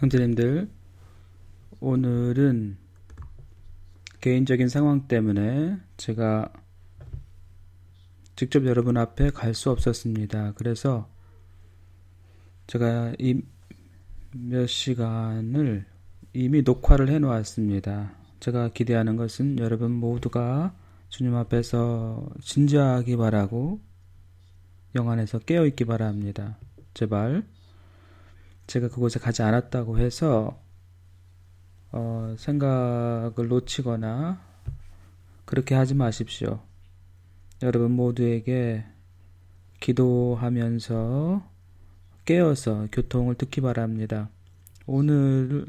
형제님들, 오늘은 개인적인 상황 때문에 제가 직접 여러분 앞에 갈 수 없었습니다. 그래서 제가 이 몇 시간을 이미 녹화를 해 놓았습니다. 제가 기대하는 것은 여러분 모두가 주님 앞에서 진지하기 바라고 영 안에서 깨어있기 바랍니다. 제발 제가 그곳에 가지 않았다고 해서 생각을 놓치거나 그렇게 하지 마십시오. 여러분 모두에게 기도하면서 깨어서 교통을 듣기 바랍니다. 오늘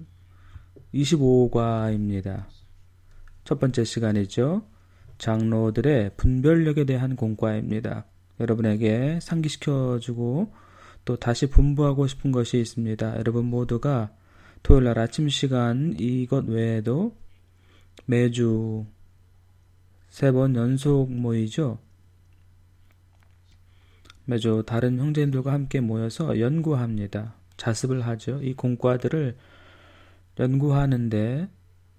25과입니다. 첫 번째 시간이죠. 장로들의 분별력에 대한 공과입니다. 여러분에게 상기시켜주고 또 다시 분부하고 싶은 것이 있습니다. 여러분 모두가 토요일날 아침 시간 이것 외에도 매주 3번 연속 모이죠. 매주 다른 형제님들과 함께 모여서 연구합니다. 자습을 하죠. 이 공과들을 연구하는데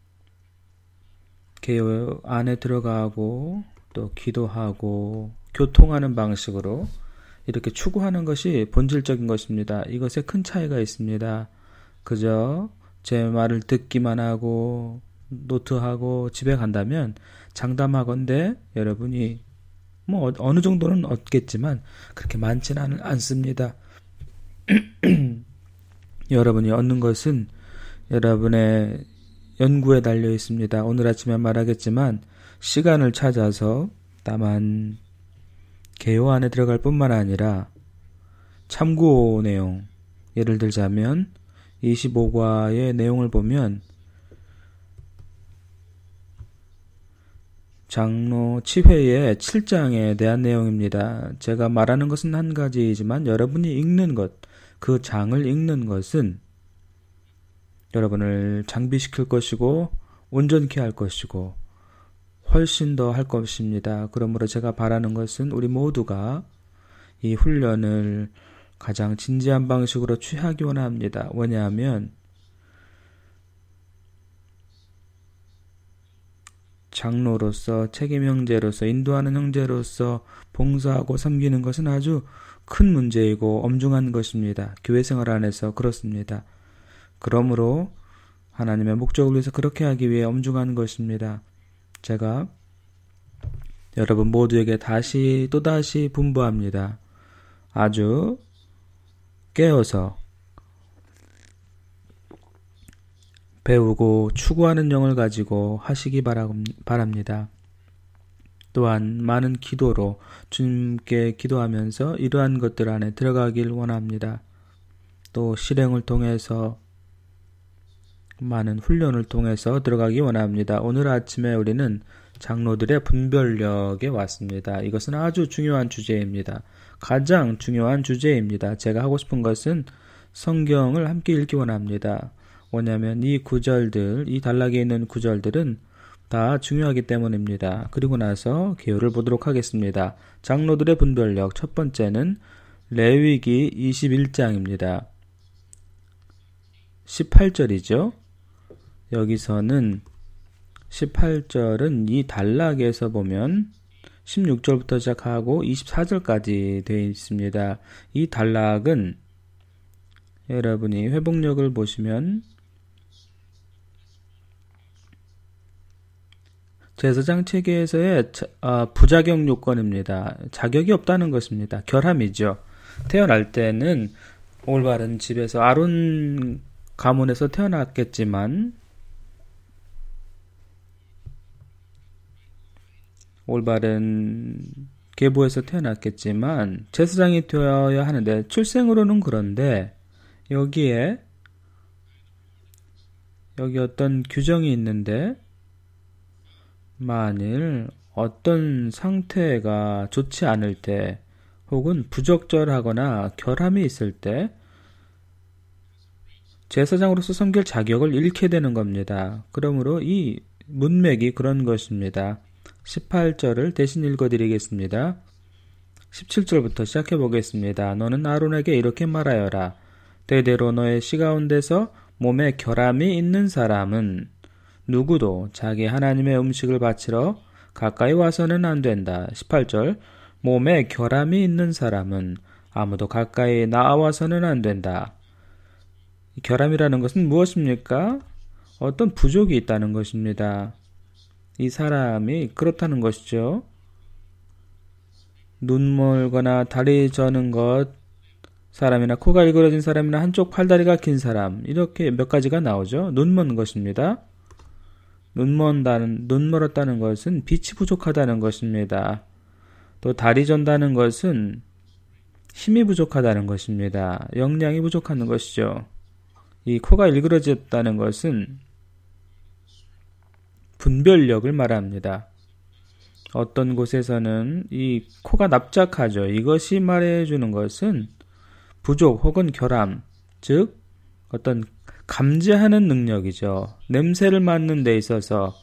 개요 안에 들어가고 또 기도하고 교통하는 방식으로 이렇게 추구하는 것이 본질적인 것입니다. 이것에 큰 차이가 있습니다. 그저 제 말을 듣기만 하고 노트하고 집에 간다면 장담하건대 여러분이 어느 정도는 얻겠지만 그렇게 많지는 않습니다. 여러분이 얻는 것은 여러분의 연구에 달려 있습니다. 오늘 아침에 말하겠지만 시간을 찾아서 다만 개요 안에 들어갈 뿐만 아니라 참고 내용, 예를 들자면 25과의 내용을 보면 장로 치회의 7장에 대한 내용입니다. 제가 말하는 것은 한 가지이지만 여러분이 읽는 것, 그 장을 읽는 것은 여러분을 장비시킬 것이고 온전케 할 것이고 훨씬 더 할 것입니다. 그러므로 제가 바라는 것은 우리 모두가 이 훈련을 가장 진지한 방식으로 취하기 원합니다. 왜냐하면 장로로서 책임 형제로서 인도하는 형제로서 봉사하고 섬기는 것은 아주 큰 문제이고 엄중한 것입니다. 교회 생활 안에서 그렇습니다. 그러므로 하나님의 목적을 위해서 그렇게 하기 위해 엄중한 것입니다. 제가 여러분 모두에게 또다시 분부합니다. 아주 깨어서 배우고 추구하는 영을 가지고 하시기 바랍니다. 또한 많은 기도로 주님께 기도하면서 이러한 것들 안에 들어가길 원합니다. 또 실행을 통해서 많은 훈련을 통해서 들어가기 원합니다. 오늘 아침에 우리는 장로들의 분별력에 왔습니다. 이것은 아주 중요한 주제입니다. 가장 중요한 주제입니다. 제가 하고 싶은 것은 성경을 함께 읽기 원합니다. 왜냐하면 이 구절들, 이 단락에 있는 구절들은 다 중요하기 때문입니다. 그리고 나서 개요를 보도록 하겠습니다. 장로들의 분별력 첫 번째는 레위기 21장입니다. 18절이죠. 여기서는 18절은 이 단락에서 보면 16절부터 시작하고 24절까지 되어 있습니다. 이 단락은 여러분이 회복력을 보시면 제사장 체계에서의 부자격 요건입니다. 자격이 없다는 것입니다. 결함이죠. 태어날 때는 올바른 집에서 아론 가문에서 태어났겠지만 올바른 계보에서 태어났겠지만 제사장이 되어야 하는데 출생으로는 그런데 여기 어떤 규정이 있는데 만일 어떤 상태가 좋지 않을 때 혹은 부적절하거나 결함이 있을 때 제사장으로서 섬길 자격을 잃게 되는 겁니다. 그러므로 이 문맥이 그런 것입니다. 18절을 대신 읽어드리겠습니다. 17절부터 시작해 보겠습니다. 너는 아론에게 이렇게 말하여라. 대대로 너의 씨 가운데서 몸에 결함이 있는 사람은 누구도 자기 하나님의 음식을 바치러 가까이 와서는 안 된다. 18절 몸에 결함이 있는 사람은 아무도 가까이 나와서는 안 된다. 결함이라는 것은 무엇입니까? 어떤 부족이 있다는 것입니다. 이 사람이 그렇다는 것이죠. 눈 멀거나 다리 저는 것, 사람이나 코가 일그러진 사람이나 한쪽 팔다리가 긴 사람, 이렇게 몇 가지가 나오죠. 눈 먼 것입니다. 눈 멀었다는 것은 빛이 부족하다는 것입니다. 또 다리 전다는 것은 힘이 부족하다는 것입니다. 영양이 부족한 것이죠. 이 코가 일그러졌다는 것은 분별력을 말합니다. 어떤 곳에서는 이 코가 납작하죠. 이것이 말해주는 것은 부족 혹은 결함, 즉 어떤 감지하는 능력이죠. 냄새를 맡는 데 있어서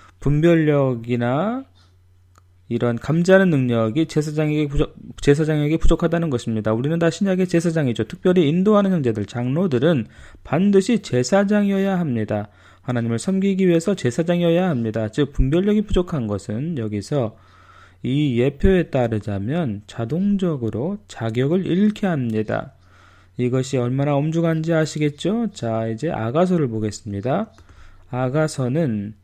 분별력이나 이런 감지하는 능력이 제사장에게 부족하다는 것입니다. 우리는 다 신약의 제사장이죠. 특별히 인도하는 형제들, 장로들은 반드시 제사장이어야 합니다. 하나님을 섬기기 위해서 제사장이어야 합니다. 즉 분별력이 부족한 것은 여기서 이 예표에 따르자면 자동적으로 자격을 잃게 합니다. 이것이 얼마나 엄중한지 아시겠죠? 자, 이제 아가서를 보겠습니다. 아가서는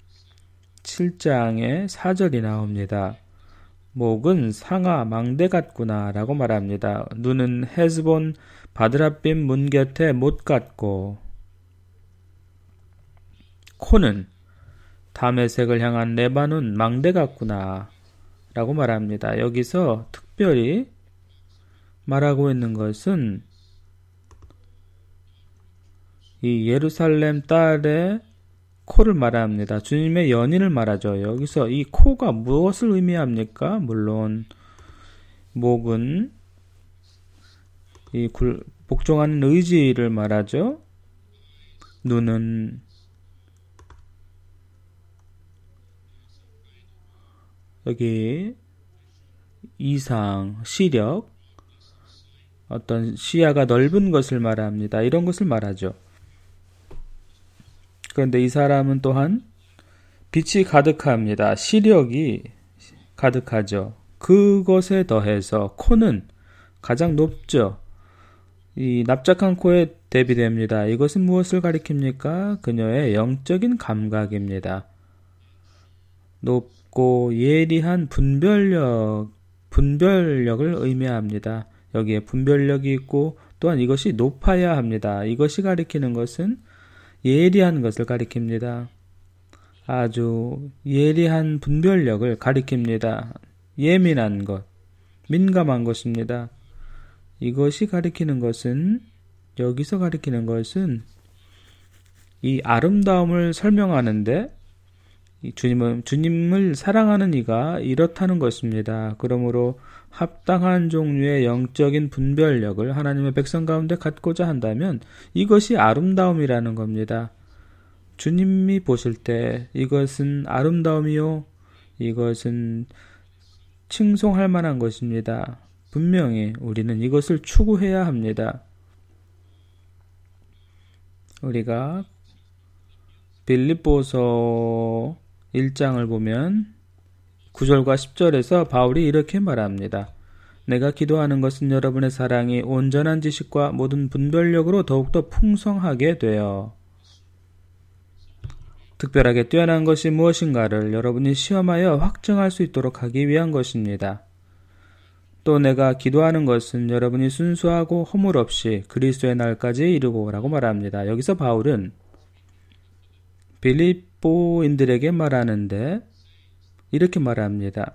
7장에 4절이 나옵니다. 목은 상아 망대 같구나 라고 말합니다. 눈은 헤스본 바드라빔 문 곁에 못 같고, 코는 다메섹을 향한 레바논 망대 같구나 라고 말합니다. 여기서 특별히 말하고 있는 것은 이 예루살렘 딸의 코를 말합니다. 주님의 연인을 말하죠. 여기서 이 코가 무엇을 의미합니까? 물론 목은 이 복종하는 의지를 말하죠. 눈은 여기 이상, 시력, 어떤 시야가 넓은 것을 말합니다. 이런 것을 말하죠. 그런데 이 사람은 또한 빛이 가득합니다. 시력이 가득하죠. 그것에 더해서 코는 가장 높죠. 이 납작한 코에 대비됩니다. 이것은 무엇을 가리킵니까? 그녀의 영적인 감각입니다. 높고 예리한 분별력을 의미합니다. 여기에 분별력이 있고 또한 이것이 높아야 합니다. 이것이 가리키는 것은 예리한 것을 가리킵니다. 아주 예리한 분별력을 가리킵니다. 예민한 것, 민감한 것입니다. 이것이 가리키는 것은, 여기서 가리키는 것은 이 아름다움을 설명하는데 주님을 사랑하는 이가 이렇다는 것입니다. 그러므로 합당한 종류의 영적인 분별력을 하나님의 백성 가운데 갖고자 한다면 이것이 아름다움이라는 겁니다. 주님이 보실 때 이것은 아름다움이요, 이것은 칭송할 만한 것입니다. 분명히 우리는 이것을 추구해야 합니다. 우리가 빌립보서 1장을 보면 9절과 10절에서 바울이 이렇게 말합니다. 내가 기도하는 것은 여러분의 사랑이 온전한 지식과 모든 분별력으로 더욱더 풍성하게 되어 특별하게 뛰어난 것이 무엇인가를 여러분이 시험하여 확증할 수 있도록 하기 위한 것입니다. 또 내가 기도하는 것은 여러분이 순수하고 허물 없이 그리스도의 날까지 이르고 라고 말합니다. 여기서 바울은 빌립보인들에게 말하는데 이렇게 말합니다.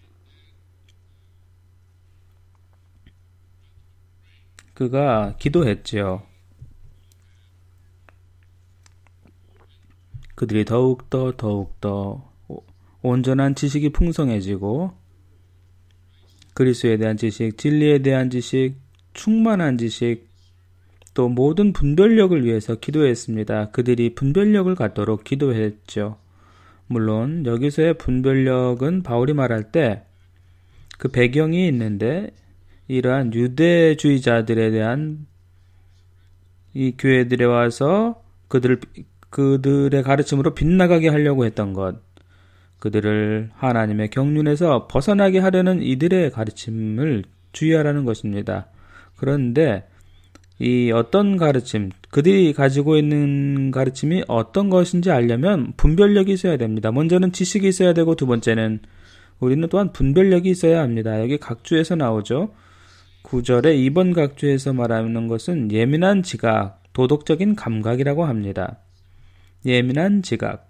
그가 기도했지요. 그들이 더욱더 온전한 지식이 풍성해지고 그리스도에 대한 지식, 진리에 대한 지식, 충만한 지식, 또 모든 분별력을 위해서 기도했습니다. 그들이 분별력을 갖도록 기도했죠. 물론 여기서의 분별력은 바울이 말할 때 그 배경이 있는데 이러한 유대주의자들에 대한 이 교회들에 와서 그들의 가르침으로 빗나가게 하려고 했던 것, 그들을 하나님의 경륜에서 벗어나게 하려는 이들의 가르침을 주의하라는 것입니다. 그런데 이 어떤 가르침, 그들이 가지고 있는 가르침이 어떤 것인지 알려면 분별력이 있어야 됩니다. 먼저는 지식이 있어야 되고, 두 번째는 우리는 또한 분별력이 있어야 합니다. 여기 각주에서 나오죠. 9절에 2번 각주에서 말하는 것은 예민한 지각, 도덕적인 감각이라고 합니다. 예민한 지각.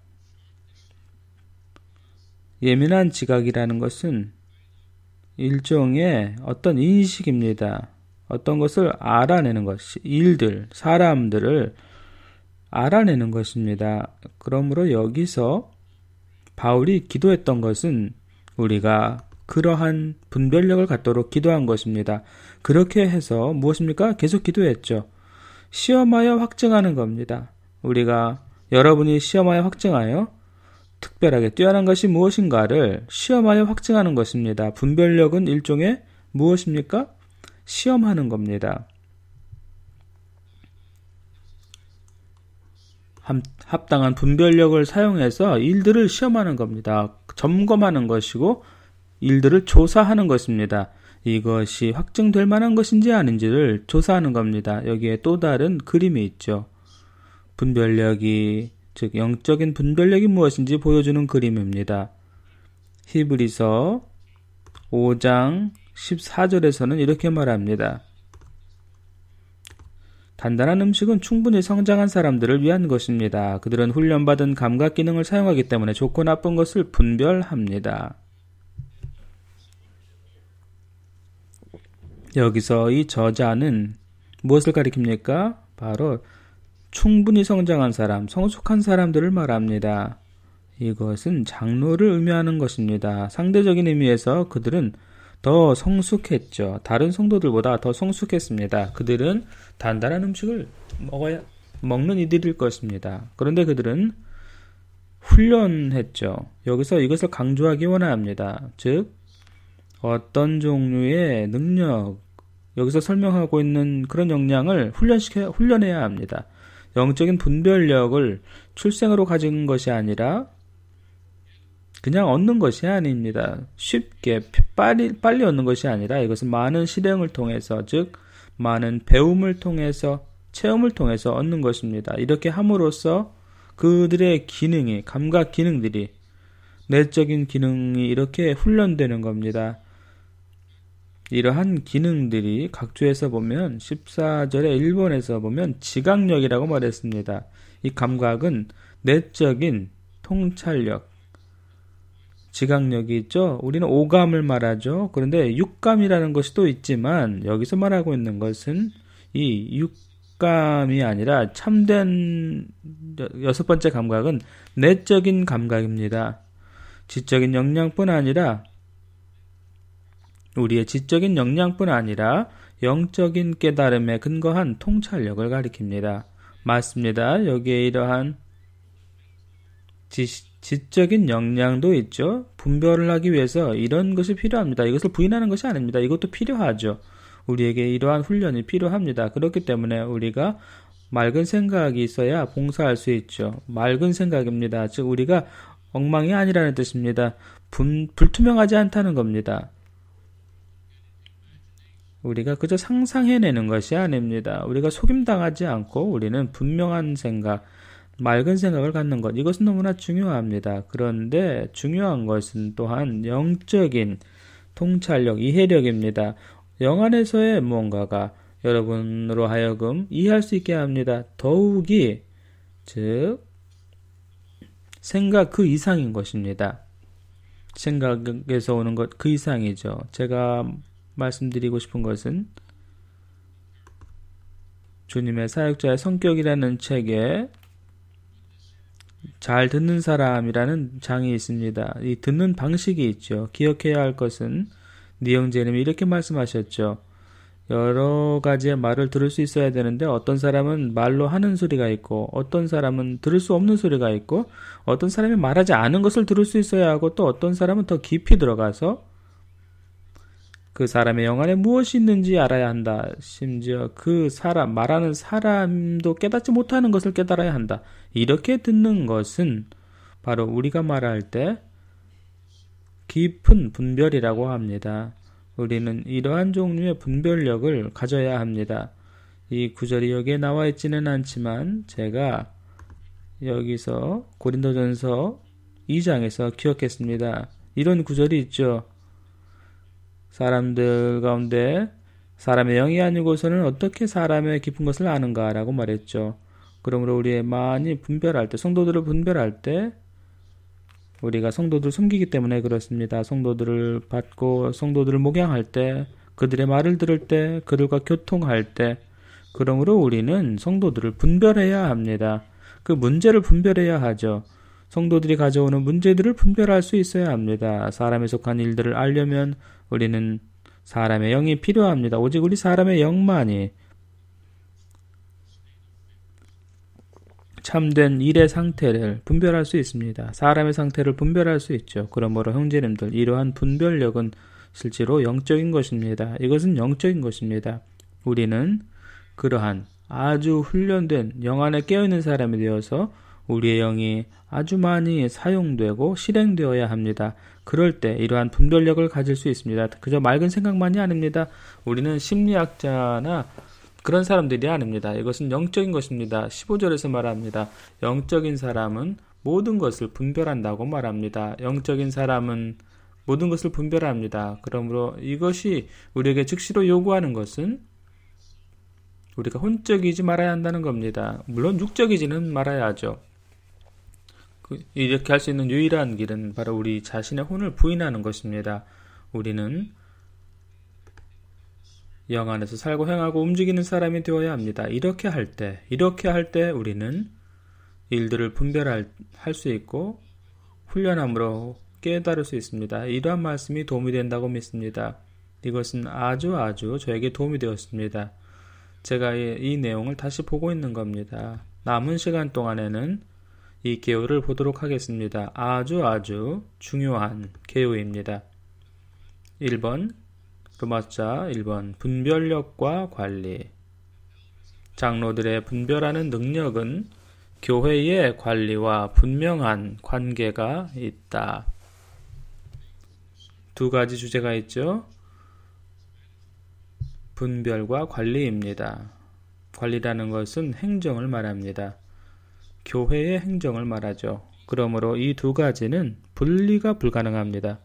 예민한 지각이라는 것은 일종의 어떤 인식입니다. 어떤 것을 알아내는 것, 일들, 사람들을 알아내는 것입니다. 그러므로 여기서 바울이 기도했던 것은 우리가 그러한 분별력을 갖도록 기도한 것입니다. 그렇게 해서 무엇입니까? 계속 기도했죠. 시험하여 확증하는 겁니다. 여러분이 시험하여 확증하여 특별하게 뛰어난 것이 무엇인가를 시험하여 확증하는 것입니다. 분별력은 일종의 무엇입니까? 시험하는 겁니다. 합당한 분별력을 사용해서 일들을 시험하는 겁니다. 점검하는 것이고 일들을 조사하는 것입니다. 이것이 확증될 만한 것인지 아닌지를 조사하는 겁니다. 여기에 또 다른 그림이 있죠. 분별력이, 즉 영적인 분별력이 무엇인지 보여주는 그림입니다. 히브리서 5장 14절에서는 이렇게 말합니다. 단단한 음식은 충분히 성장한 사람들을 위한 것입니다. 그들은 훈련받은 감각 기능을 사용하기 때문에 좋고 나쁜 것을 분별합니다. 여기서 이 저자는 무엇을 가리킵니까? 바로 충분히 성장한 사람, 성숙한 사람들을 말합니다. 이것은 장로를 의미하는 것입니다. 상대적인 의미에서 그들은 더 성숙했죠. 다른 성도들보다 더 성숙했습니다. 그들은 단단한 음식을 먹는 이들일 것입니다. 그런데 그들은 훈련했죠. 여기서 이것을 강조하기 원합니다. 즉, 어떤 종류의 능력, 여기서 설명하고 있는 그런 역량을 훈련해야 합니다. 영적인 분별력을 출생으로 가진 것이 아니라 그냥 얻는 것이 아닙니다. 쉽게 빨리 얻는 것이 아니라 이것은 많은 실행을 통해서, 즉 많은 배움을 통해서, 체험을 통해서 얻는 것입니다. 이렇게 함으로써 그들의 기능이, 감각 기능들이, 내적인 기능이 이렇게 훈련되는 겁니다. 이러한 기능들이 각주에서 보면 14절의 1번에서 보면 지각력이라고 말했습니다. 이 감각은 내적인 통찰력, 지각력이 있죠. 우리는 오감을 말하죠. 그런데 육감이라는 것이 또 있지만 여기서 말하고 있는 것은 이 육감이 아니라 참된 여섯 번째 감각은 내적인 감각입니다. 지적인 역량뿐 아니라 우리의 지적인 역량뿐 아니라 영적인 깨달음에 근거한 통찰력을 가리킵니다. 맞습니다. 여기에 이러한 지적인 역량도 있죠. 분별을 하기 위해서 이런 것이 필요합니다. 이것을 부인하는 것이 아닙니다. 이것도 필요하죠. 우리에게 이러한 훈련이 필요합니다. 그렇기 때문에 우리가 맑은 생각이 있어야 봉사할 수 있죠. 맑은 생각입니다. 즉 우리가 엉망이 아니라는 뜻입니다. 불투명하지 않다는 겁니다. 우리가 그저 상상해내는 것이 아닙니다. 우리가 속임당하지 않고 우리는 분명한 생각, 맑은 생각을 갖는 것, 이것은 너무나 중요합니다. 그런데 중요한 것은 또한 영적인 통찰력, 이해력입니다. 영 안에서의 무언가가 여러분으로 하여금 이해할 수 있게 합니다. 더욱이 즉 생각 그 이상인 것입니다. 생각에서 오는 것 그 이상이죠. 제가 말씀드리고 싶은 것은 주님의 사역자의 성격이라는 책에 잘 듣는 사람이라는 장이 있습니다. 이 듣는 방식이 있죠. 기억해야 할 것은 니영제님이 이렇게 말씀하셨죠. 여러 가지의 말을 들을 수 있어야 되는데 어떤 사람은 말로 하는 소리가 있고 어떤 사람은 들을 수 없는 소리가 있고 어떤 사람이 말하지 않은 것을 들을 수 있어야 하고 또 어떤 사람은 더 깊이 들어가서 그 사람의 영 안에 무엇이 있는지 알아야 한다. 심지어 그 사람, 말하는 사람도 깨닫지 못하는 것을 깨달아야 한다. 이렇게 듣는 것은 바로 우리가 말할 때 깊은 분별이라고 합니다. 우리는 이러한 종류의 분별력을 가져야 합니다. 이 구절이 여기에 나와 있지는 않지만 제가 여기서 고린도전서 2장에서 기억했습니다. 이런 구절이 있죠. 사람들 가운데 사람의 영이 아니고서는 어떻게 사람의 깊은 것을 아는가 라고 말했죠. 그러므로 우리의 많이 분별할 때, 성도들을 분별할 때 우리가 성도들을 섬기기 때문에 그렇습니다. 성도들을 받고 성도들을 목양할 때, 그들의 말을 들을 때, 그들과 교통할 때, 그러므로 우리는 성도들을 분별해야 합니다. 그 문제를 분별해야 하죠. 성도들이 가져오는 문제들을 분별할 수 있어야 합니다. 사람에 속한 일들을 알려면 우리는 사람의 영이 필요합니다. 오직 우리 사람의 영만이 참된 일의 상태를 분별할 수 있습니다. 사람의 상태를 분별할 수 있죠. 그러므로 형제님들, 이러한 분별력은 실제로 영적인 것입니다. 이것은 영적인 것입니다. 우리는 그러한 아주 훈련된 영 안에 깨어있는 사람이 되어서 우리의 영이 아주 많이 사용되고 실행되어야 합니다. 그럴 때 이러한 분별력을 가질 수 있습니다. 그저 맑은 생각만이 아닙니다. 우리는 심리학자나 그런 사람들이 아닙니다. 이것은 영적인 것입니다. 15절에서 말합니다. 영적인 사람은 모든 것을 분별한다고 말합니다. 영적인 사람은 모든 것을 분별합니다. 그러므로 이것이 우리에게 즉시로 요구하는 것은 우리가 혼적이지 말아야 한다는 겁니다. 물론 육적이지는 말아야 하죠. 이렇게 할 수 있는 유일한 길은 바로 우리 자신의 혼을 부인하는 것입니다. 우리는 영 안에서 살고 행하고 움직이는 사람이 되어야 합니다. 이렇게 할 때 우리는 일들을 분별할 수 있고 훈련함으로 깨달을 수 있습니다. 이러한 말씀이 도움이 된다고 믿습니다. 이것은 아주 저에게 도움이 되었습니다. 제가 이 내용을 다시 보고 있는 겁니다. 남은 시간 동안에는 이 개요를 보도록 하겠습니다. 아주 중요한 개요입니다. 1번, 로마자 1번, 분별력과 관리. 장로들의 분별하는 능력은 교회의 관리와 분명한 관계가 있다. 두 가지 주제가 있죠. 분별과 관리입니다. 관리라는 것은 행정을 말합니다. 교회의 행정을 말하죠. 그러므로 이 두 가지는 분리가 불가능합니다.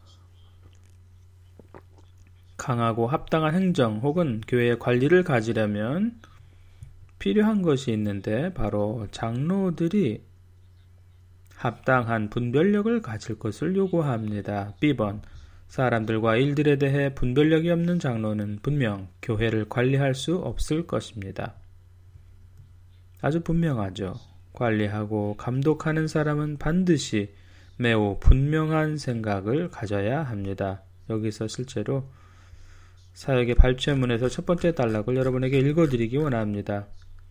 강하고 합당한 행정 혹은 교회의 관리를 가지려면 필요한 것이 있는데 바로 장로들이 합당한 분별력을 가질 것을 요구합니다. B번, 사람들과 일들에 대해 분별력이 없는 장로는 분명 교회를 관리할 수 없을 것입니다. 아주 분명하죠. 관리하고 감독하는 사람은 반드시 매우 분명한 생각을 가져야 합니다. 여기서 실제로 사역의 발췌문에서 첫 번째 단락을 여러분에게 읽어드리기 원합니다.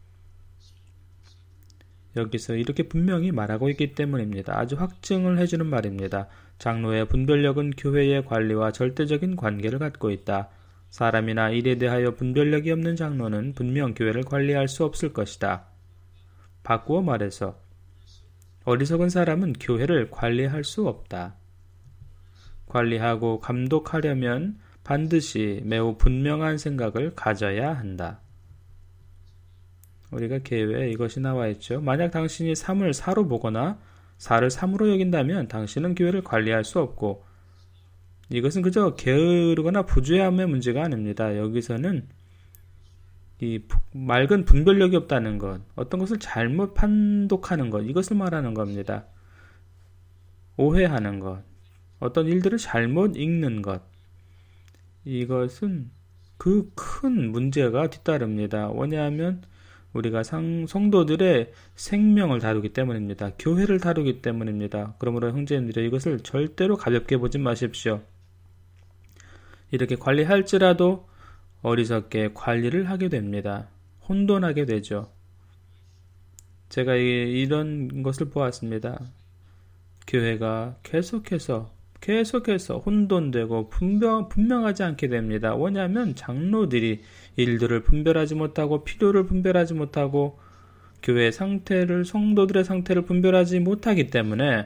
여기서 이렇게 분명히 말하고 있기 때문입니다. 아주 확증을 해주는 말입니다. 장로의 분별력은 교회의 관리와 절대적인 관계를 갖고 있다. 사람이나 일에 대하여 분별력이 없는 장로는 분명 교회를 관리할 수 없을 것이다. 바꾸어 말해서 어리석은 사람은 교회를 관리할 수 없다. 관리하고 감독하려면 반드시 매우 분명한 생각을 가져야 한다. 우리가 개요에 이것이 나와 있죠. 만약 당신이 3을 4로 보거나 4를 3으로 여긴다면 당신은 교회를 관리할 수 없고, 이것은 그저 게으르거나 부주의함의 문제가 아닙니다. 여기서는 이 맑은 분별력이 없다는 것, 어떤 것을 잘못 판독하는 것, 이것을 말하는 겁니다. 오해하는 것, 어떤 일들을 잘못 읽는 것, 이것은 그 큰 문제가 뒤따릅니다. 왜냐하면 우리가 성도들의 생명을 다루기 때문입니다. 교회를 다루기 때문입니다. 그러므로 형제님들이 이것을 절대로 가볍게 보지 마십시오. 이렇게 관리할지라도 어리석게 관리를 하게 됩니다. 혼돈하게 되죠. 제가 이런 것을 보았습니다. 교회가 계속해서 계속해서 혼돈되고 분명하지 않게 됩니다. 왜냐하면 장로들이 일들을 분별하지 못하고 필요를 분별하지 못하고 교회 상태를, 성도들의 상태를 분별하지 못하기 때문에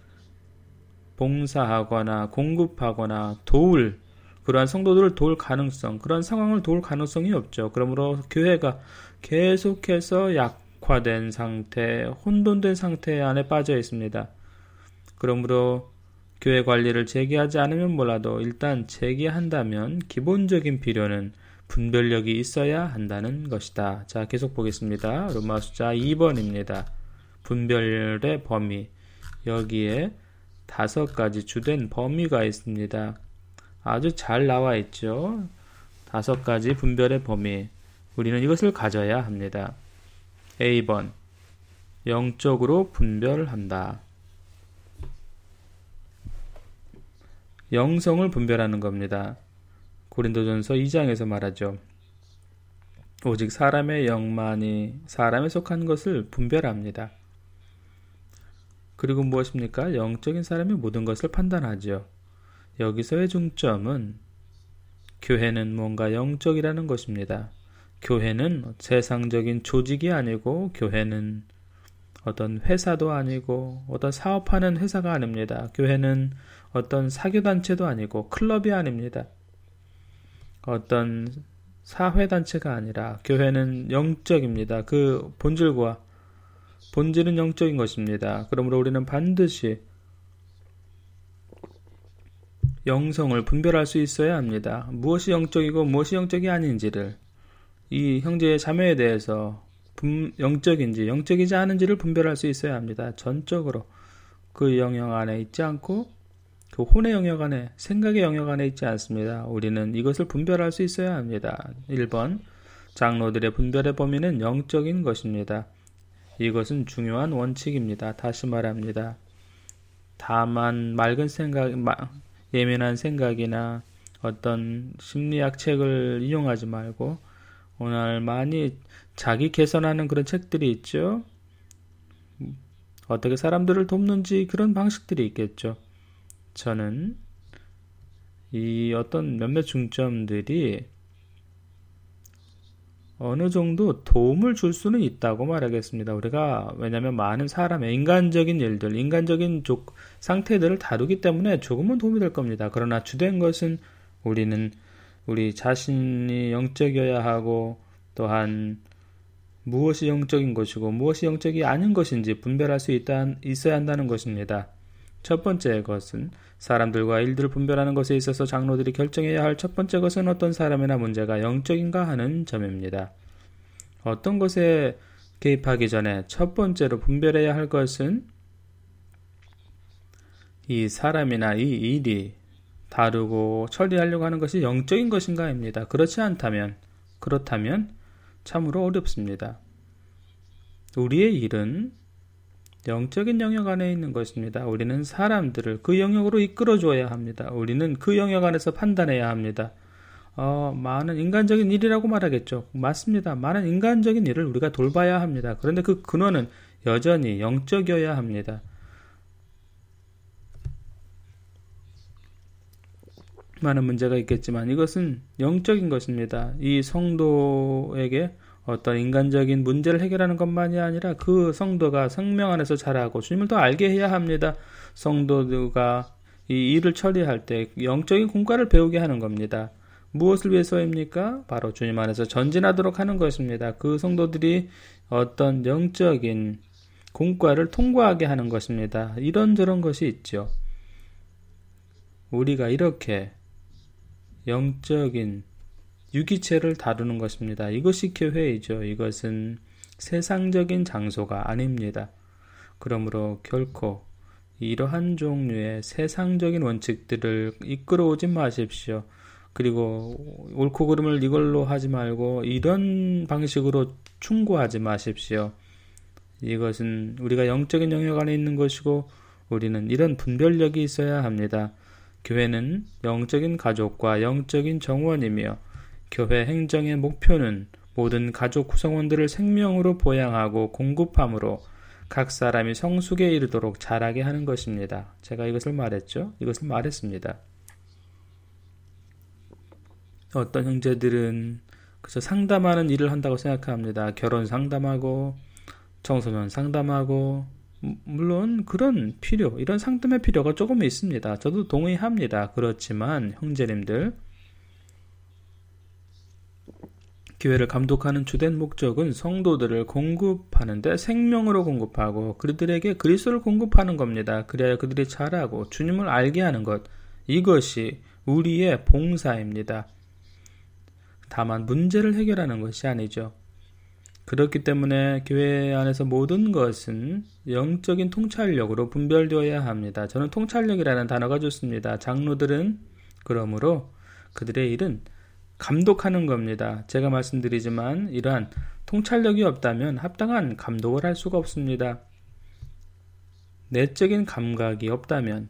봉사하거나 공급하거나 그러한 성도들을 도울 가능성, 그런 상황을 도울 가능성이 없죠. 그러므로 교회가 계속해서 약화된 상태, 혼돈된 상태 안에 빠져 있습니다. 그러므로 교회 관리를 재개하지 않으면 몰라도 일단 재개한다면 기본적인 필요는 분별력이 있어야 한다는 것이다. 자, 계속 보겠습니다. 로마 숫자 2번입니다. 분별의 범위. 여기에 5가지 주된 범위가 있습니다. 아주 잘 나와 있죠. 5가지 분별의 범위. 우리는 이것을 가져야 합니다. A번. 영적으로 분별한다. 영성을 분별하는 겁니다. 고린도전서 2장에서 말하죠. 오직 사람의 영만이 사람에 속한 것을 분별합니다. 그리고 무엇입니까? 영적인 사람이 모든 것을 판단하죠. 여기서의 중점은 교회는 뭔가 영적이라는 것입니다. 교회는 세상적인 조직이 아니고, 교회는 어떤 회사도 아니고 어떤 사업하는 회사가 아닙니다. 교회는 어떤 사교단체도 아니고 클럽이 아닙니다. 어떤 사회단체가 아니라 교회는 영적입니다. 그 본질은 영적인 것입니다. 그러므로 우리는 반드시 영성을 분별할 수 있어야 합니다. 무엇이 영적이고 무엇이 영적이 아닌지를, 이 형제 자매에 대해서 영적인지 영적이지 않은지를 분별할 수 있어야 합니다. 전적으로 그 영역 안에 있지 않고 그 혼의 영역 안에, 생각의 영역 안에 있지 않습니다. 우리는 이것을 분별할 수 있어야 합니다. 1번, 장로들의 분별의 범위는 영적인 것입니다. 이것은 중요한 원칙입니다. 다시 말합니다. 다만 맑은 생각, 예민한 생각이나 어떤 심리학 책을 이용하지 말고, 오늘 많이 자기 개선하는 그런 책들이 있죠. 어떻게 사람들을 돕는지 그런 방식들이 있겠죠. 저는 이 어떤 몇몇 중점들이 어느 정도 도움을 줄 수는 있다고 말하겠습니다. 우리가 왜냐하면 많은 사람의 인간적인 일들, 인간적인 상태들을 다루기 때문에 조금은 도움이 될 겁니다. 그러나 주된 것은 우리는 우리 자신이 영적이어야 하고, 또한 무엇이 영적인 것이고 무엇이 영적이 아닌 것인지 분별할 수 있어야 한다는 것입니다. 첫 번째 것은 사람들과 일들을 분별하는 것에 있어서 장로들이 결정해야 할 첫 번째 것은 어떤 사람이나 문제가 영적인가 하는 점입니다. 어떤 것에 개입하기 전에 첫 번째로 분별해야 할 것은 이 사람이나 이 일이 다루고 처리하려고 하는 것이 영적인 것인가입니다. 그렇다면 참으로 어렵습니다. 우리의 일은 영적인 영역 안에 있는 것입니다. 우리는 사람들을 그 영역으로 이끌어줘야 합니다. 우리는 그 영역 안에서 판단해야 합니다. 많은 인간적인 일이라고 말하겠죠. 맞습니다. 많은 인간적인 일을 우리가 돌봐야 합니다. 그런데 그 근원은 여전히 영적이어야 합니다. 많은 문제가 있겠지만 이것은 영적인 것입니다. 이 성도에게 어떤 인간적인 문제를 해결하는 것만이 아니라 그 성도가 성령 안에서 자라고 주님을 더 알게 해야 합니다. 성도가 이 일을 처리할 때 영적인 공과를 배우게 하는 겁니다. 무엇을 위해서입니까? 바로 주님 안에서 전진하도록 하는 것입니다. 그 성도들이 어떤 영적인 공과를 통과하게 하는 것입니다. 이런저런 것이 있죠. 우리가 이렇게 영적인 유기체를 다루는 것입니다. 이것이 교회이죠. 이것은 세상적인 장소가 아닙니다. 그러므로 결코 이러한 종류의 세상적인 원칙들을 이끌어오지 마십시오. 그리고 옳고 그름을 이걸로 하지 말고 이런 방식으로 충고하지 마십시오. 이것은 우리가 영적인 영역 안에 있는 것이고 우리는 이런 분별력이 있어야 합니다. 교회는 영적인 가족과 영적인 정원이며 교회 행정의 목표는 모든 가족 구성원들을 생명으로 보양하고 공급함으로 각 사람이 성숙에 이르도록 자라게 하는 것입니다. 제가 이것을 말했죠. 이것을 말했습니다. 어떤 형제들은 그저 상담하는 일을 한다고 생각합니다. 결혼 상담하고 청소년 상담하고 물론 그런 필요, 이런 상담의 필요가 조금 있습니다. 저도 동의합니다. 그렇지만 형제님들, 교회를 감독하는 주된 목적은 성도들을 공급하는데 생명으로 공급하고 그들에게 그리스도를 공급하는 겁니다. 그래야 그들이 자라고 주님을 알게 하는 것, 이것이 우리의 봉사입니다. 다만 문제를 해결하는 것이 아니죠. 그렇기 때문에 교회 안에서 모든 것은 영적인 통찰력으로 분별되어야 합니다. 저는 통찰력이라는 단어가 좋습니다. 장로들은 그러므로 그들의 일은 감독하는 겁니다. 제가 말씀드리지만 이러한 통찰력이 없다면 합당한 감독을 할 수가 없습니다. 내적인 감각이 없다면,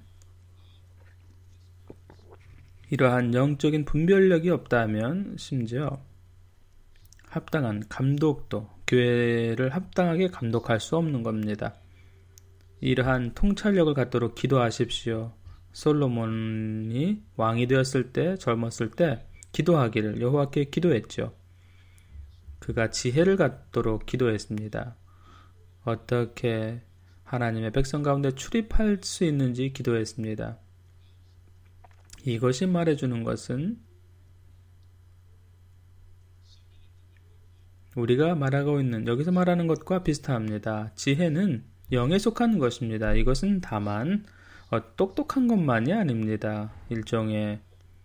이러한 영적인 분별력이 없다면 심지어 합당한 감독도 교회를 합당하게 감독할 수 없는 겁니다. 이러한 통찰력을 갖도록 기도하십시오. 솔로몬이 왕이 되었을 때, 젊었을 때 기도하기를 여호와께 기도했죠. 그가 지혜를 갖도록 기도했습니다. 어떻게 하나님의 백성 가운데 출입할 수 있는지 기도했습니다. 이것이 말해주는 것은 우리가 말하고 있는, 여기서 말하는 것과 비슷합니다. 지혜는 영에 속한 것입니다. 이것은 다만 똑똑한 것만이 아닙니다. 일종의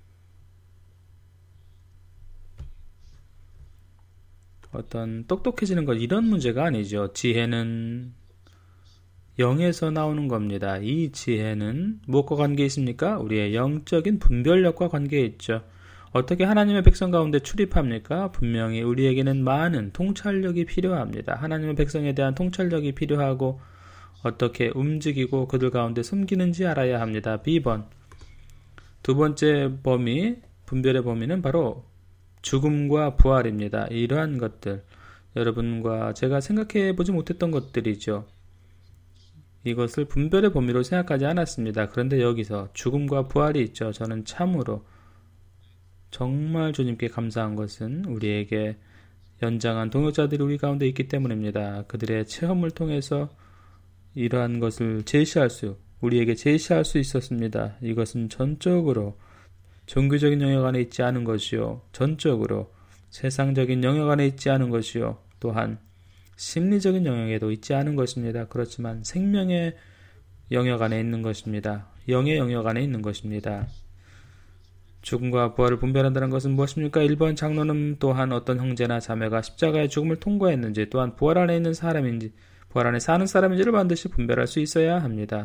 어떤 똑똑해지는 것, 이런 문제가 아니죠. 지혜는 영에서 나오는 겁니다. 이 지혜는 무엇과 관계 있습니까? 우리의 영적인 분별력과 관계 있죠. 어떻게 하나님의 백성 가운데 출입합니까? 분명히 우리에게는 많은 통찰력이 필요합니다. 하나님의 백성에 대한 통찰력이 필요하고 어떻게 움직이고 그들 가운데 숨기는지 알아야 합니다. B번. 두 번째 범위, 분별의 범위는 바로 죽음과 부활입니다. 이러한 것들, 여러분과 제가 생각해 보지 못했던 것들이죠. 이것을 분별의 범위로 생각하지 않았습니다. 그런데 여기서 죽음과 부활이 있죠. 저는 참으로 정말 주님께 감사한 것은 우리에게 연장한 동역자들이 우리 가운데 있기 때문입니다. 그들의 체험을 통해서 이러한 것을 우리에게 제시할 수 있었습니다. 이것은 전적으로 종교적인 영역 안에 있지 않은 것이요, 전적으로 세상적인 영역 안에 있지 않은 것이요, 또한 심리적인 영역에도 있지 않은 것입니다. 그렇지만 생명의 영역 안에 있는 것입니다. 영의 영역 안에 있는 것입니다. 죽음과 부활을 분별한다는 것은 무엇입니까? 1번, 장로는 또한 어떤 형제나 자매가 십자가의 죽음을 통과했는지, 또한 부활 안에 있는 사람인지, 부활 안에 사는 사람인지를 반드시 분별할 수 있어야 합니다.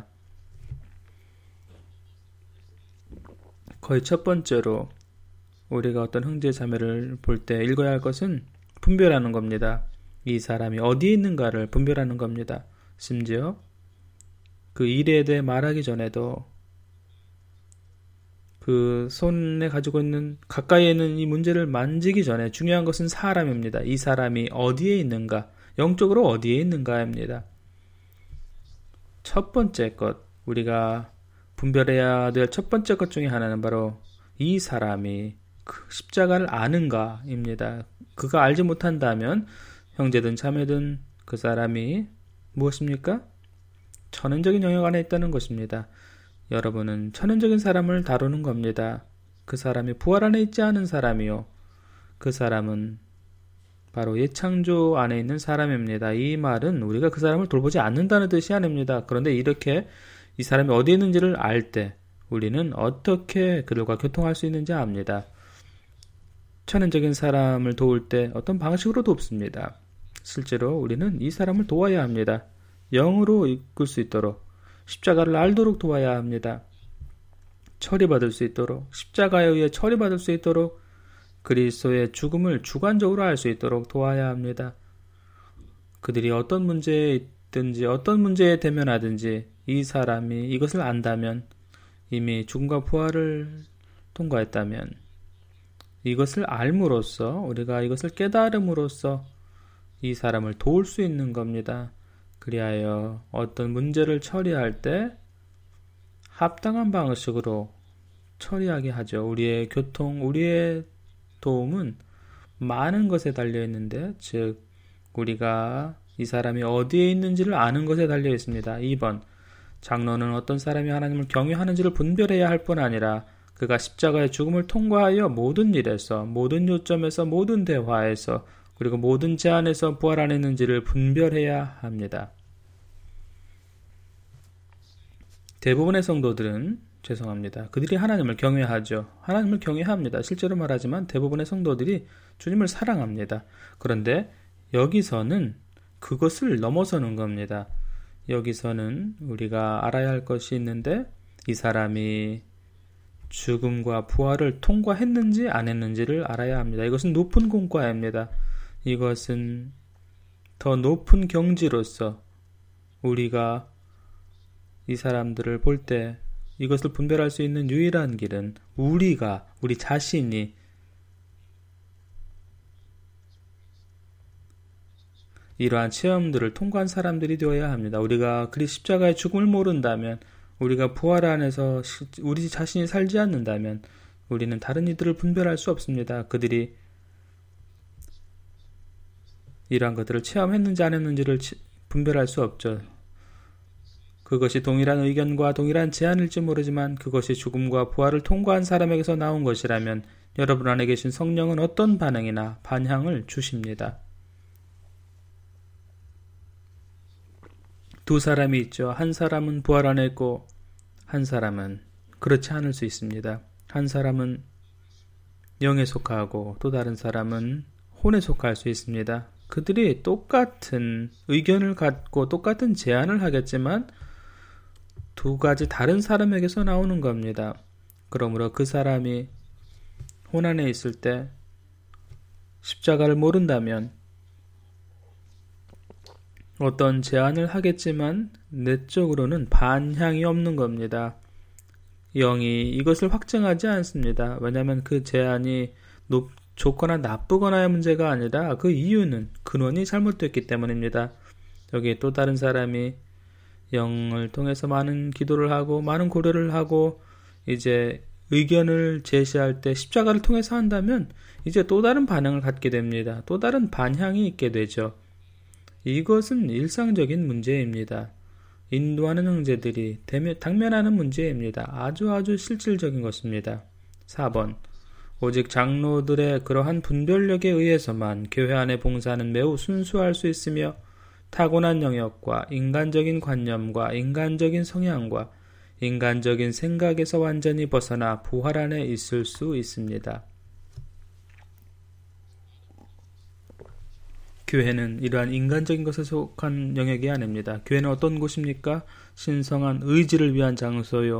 거의 첫 번째로 우리가 어떤 형제 자매를 볼 때 읽어야 할 것은 분별하는 겁니다. 이 사람이 어디에 있는가를 분별하는 겁니다. 심지어 그 일에 대해 말하기 전에도 그 손에 가지고 있는, 가까이에 있는 이 문제를 만지기 전에 중요한 것은 사람입니다. 이 사람이 어디에 있는가, 영적으로 어디에 있는가입니다. 첫 번째 것, 우리가 분별해야 될 첫 번째 것 중에 하나는 바로 이 사람이 그 십자가를 아는가입니다. 그가 알지 못한다면 형제든 자매든 그 사람이 무엇입니까? 천연적인 영역 안에 있다는 것입니다. 여러분은 천연적인 사람을 다루는 겁니다. 그 사람이 부활 안에 있지 않은 사람이요, 그 사람은 바로 예창조 안에 있는 사람입니다. 이 말은 우리가 그 사람을 돌보지 않는다는 뜻이 아닙니다. 그런데 이렇게 이 사람이 어디에 있는지를 알 때 우리는 어떻게 그들과 교통할 수 있는지 압니다. 천연적인 사람을 도울 때 어떤 방식으로 돕습니다. 실제로 우리는 이 사람을 도와야 합니다. 영으로 이끌 수 있도록, 십자가를 알도록 도와야 합니다. 처리받을 수 있도록, 십자가에 의해 처리받을 수 있도록, 그리스도의 죽음을 주관적으로 알 수 있도록 도와야 합니다. 그들이 어떤 문제에 있든지 어떤 문제에 대면하든지 이 사람이 이것을 안다면, 이미 죽음과 부활을 통과했다면, 이것을 알므로써, 우리가 이것을 깨달음으로써 이 사람을 도울 수 있는 겁니다. 그리하여 어떤 문제를 처리할 때 합당한 방식으로 처리하게 하죠. 우리의 우리의 도움은 많은 것에 달려 있는데, 즉 우리가 이 사람이 어디에 있는지를 아는 것에 달려 있습니다. 2번, 장로는 어떤 사람이 하나님을 경외하는지를 분별해야 할 뿐 아니라 그가 십자가의 죽음을 통과하여 모든 일에서, 모든 요점에서, 모든 대화에서, 그리고 모든 제안에서 부활하는지를 분별해야 합니다. 대부분의 성도들은 그들이 하나님을 경외하죠. 하나님을 경외합니다. 실제로 말하지만 대부분의 성도들이 주님을 사랑합니다. 그런데 여기서는 그것을 넘어서는 겁니다. 여기서는 우리가 알아야 할 것이 있는데, 이 사람이 죽음과 부활을 통과했는지 안 했는지를 알아야 합니다. 이것은 높은 공과입니다. 이것은 더 높은 경지로서 우리가 이 사람들을 볼 때 이것을 분별할 수 있는 유일한 길은 우리 자신이 이러한 체험들을 통과한 사람들이 되어야 합니다. 우리가 십자가의 죽음을 모른다면, 우리가 부활 안에서 우리 자신이 살지 않는다면 우리는 다른 이들을 분별할 수 없습니다. 그들이 이러한 것들을 체험했는지 안 했는지를 분별할 수 없죠. 그것이 동일한 의견과 동일한 제안일지 모르지만 그것이 죽음과 부활을 통과한 사람에게서 나온 것이라면 여러분 안에 계신 성령은 어떤 반응이나 반향을 주십니다. 두 사람이 있죠. 한 사람은 부활 안에 있고 한 사람은 그렇지 않을 수 있습니다. 한 사람은 영에 속하고 또 다른 사람은 혼에 속할 수 있습니다. 그들이 똑같은 의견을 갖고 똑같은 제안을 하겠지만 두 가지 다른 사람에게서 나오는 겁니다. 그러므로 그 사람이 혼 안에 있을 때 십자가를 모른다면 어떤 제안을 하겠지만 내적으로는 반향이 없는 겁니다. 영이 이것을 확증하지 않습니다. 왜냐하면 그 제안이 좋거나 나쁘거나의 문제가 아니라 그 이유는 근원이 잘못됐기 때문입니다. 여기 또 다른 사람이 영을 통해서 많은 기도를 하고 많은 고려를 하고 이제 의견을 제시할 때 십자가를 통해서 한다면 이제 또 다른 반응을 갖게 됩니다. 또 다른 반향이 있게 되죠. 이것은 일상적인 문제입니다. 인도하는 형제들이 당면하는 문제입니다. 아주 실질적인 것입니다. 4번, 오직 장로들의 그러한 분별력에 의해서만 교회 안에 봉사는 매우 순수할 수 있으며 타고난 영역과 인간적인 관념과 인간적인 성향과 인간적인 생각에서 완전히 벗어나 부활 안에 있을 수 있습니다. 교회는 이러한 인간적인 것에 속한 영역이 아닙니다. 교회는 어떤 곳입니까? 신성한 의지를 위한 장소요.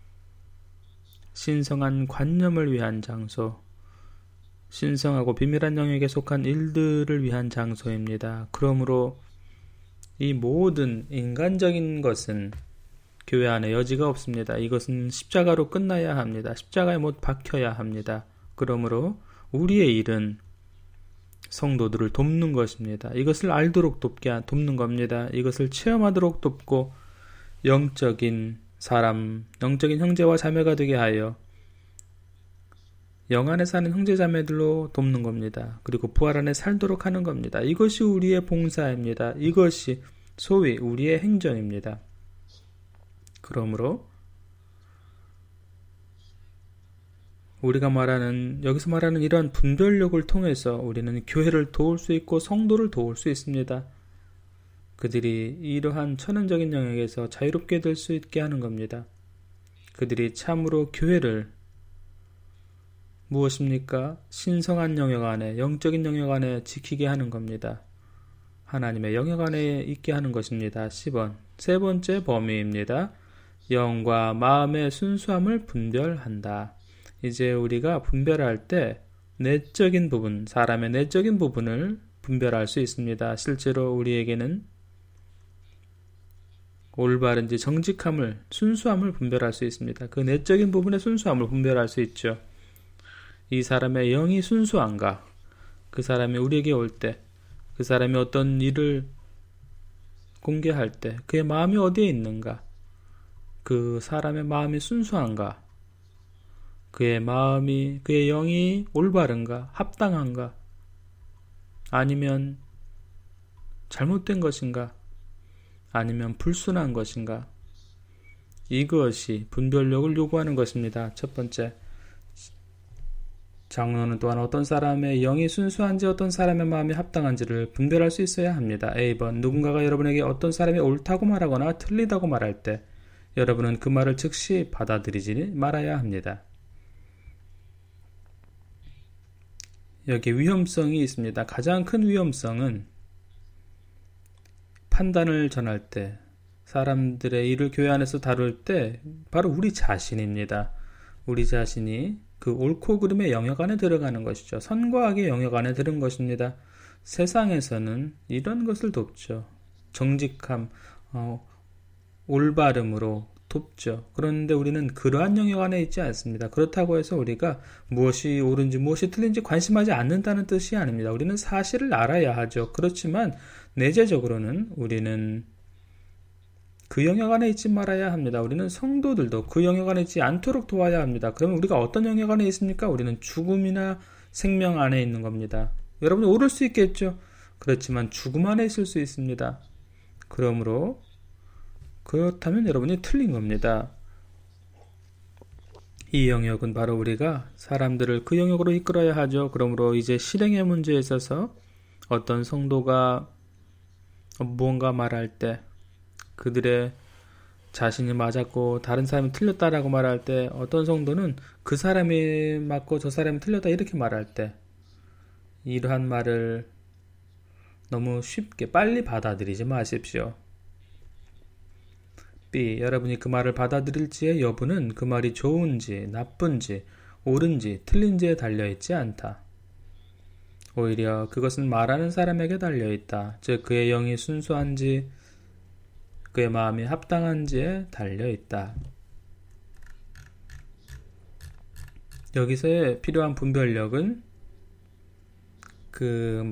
신성한 관념을 위한 장소. 신성하고 비밀한 영역에 속한 일들을 위한 장소입니다. 그러므로 이 모든 인간적인 것은 교회 안에 여지가 없습니다. 이것은 십자가로 끝나야 합니다. 십자가에 못 박혀야 합니다. 그러므로 우리의 일은 성도들을 돕는 것입니다. 이것을 알도록 돕는 겁니다. 이것을 체험하도록 돕고 영적인 형제와 자매가 되게 하여 영 안에 사는 형제 자매들로 돕는 겁니다. 그리고 부활 안에 살도록 하는 겁니다. 이것이 우리의 봉사입니다. 이것이 소위 우리의 행정입니다. 그러므로 우리가 여기서 말하는 이러한 분별력을 통해서 우리는 교회를 도울 수 있고 성도를 도울 수 있습니다. 그들이 이러한 천연적인 영역에서 자유롭게 될 수 있게 하는 겁니다. 그들이 참으로 교회를 무엇입니까? 신성한 영역 안에, 영적인 영역 안에 지키게 하는 겁니다. 하나님의 영역 안에 있게 하는 것입니다. 10번, 세 번째 범위입니다. 영과 마음의 순수함을 분별한다. 이제 우리가 분별할 때 내적인 부분, 사람의 내적인 부분을 분별할 수 있습니다. 실제로 우리에게는 올바른지 정직함을, 순수함을 분별할 수 있습니다. 그 내적인 부분의 순수함을 분별할 수 있죠. 이 사람의 영이 순수한가? 그 사람이 우리에게 올 때 그 사람이 어떤 일을 공개할 때 그의 마음이 어디에 있는가? 그 사람의 마음이 순수한가? 그의 마음이, 그의 영이 올바른가? 합당한가? 아니면 잘못된 것인가? 아니면 불순한 것인가? 이것이 분별력을 요구하는 것입니다. 첫 번째, 장로는 또한 어떤 사람의 영이 순수한지 어떤 사람의 마음이 합당한지를 분별할 수 있어야 합니다. A번, 누군가가 여러분에게 어떤 사람이 옳다고 말하거나 틀리다고 말할 때 여러분은 그 말을 즉시 받아들이지 말아야 합니다. 여기 위험성이 있습니다. 가장 큰 위험성은 판단을 전할 때, 사람들의 일을 교회 안에서 다룰 때 바로 우리 자신입니다. 우리 자신이 그 옳고 그름의 영역 안에 들어가는 것이죠. 선과 악의 영역 안에 들은 것입니다. 세상에서는 이런 것을 돕죠. 정직함, 올바름으로 돕죠. 그런데 우리는 그러한 영역 안에 있지 않습니다. 그렇다고 해서 우리가 무엇이 옳은지 무엇이 틀린지 관심하지 않는다는 뜻이 아닙니다. 우리는 사실을 알아야 하죠. 그렇지만 내재적으로는 우리는 그 영역 안에 있지 말아야 합니다. 우리는 성도들도 그 영역 안에 있지 않도록 도와야 합니다. 그러면 우리가 어떤 영역 안에 있습니까? 우리는 죽음이나 생명 안에 있는 겁니다. 여러분이 오를 수 있겠죠. 그렇지만 죽음 안에 있을 수 있습니다. 그러므로 그렇다면 여러분이 틀린 겁니다. 이 영역은 바로 우리가 사람들을 그 영역으로 이끌어야 하죠. 그러므로 이제 실행의 문제에 있어서 어떤 성도가 무언가 말할 때 그들의 자신이 맞았고 다른 사람이 틀렸다라고 말할 때 어떤 성도는 그 사람이 맞고 저 사람이 틀렸다 이렇게 말할 때 이러한 말을 너무 쉽게 빨리 받아들이지 마십시오. B. 여러분이 그 말을 받아들일지의 여부는 그 말이 좋은지 나쁜지 옳은지 틀린지에 달려있지 않다. 오히려 그것은 말하는 사람에게 달려있다. 즉 그의 영이 순수한지 그의 마음이 합당한지에 달려있다. 여기서의 필요한 분별력은 그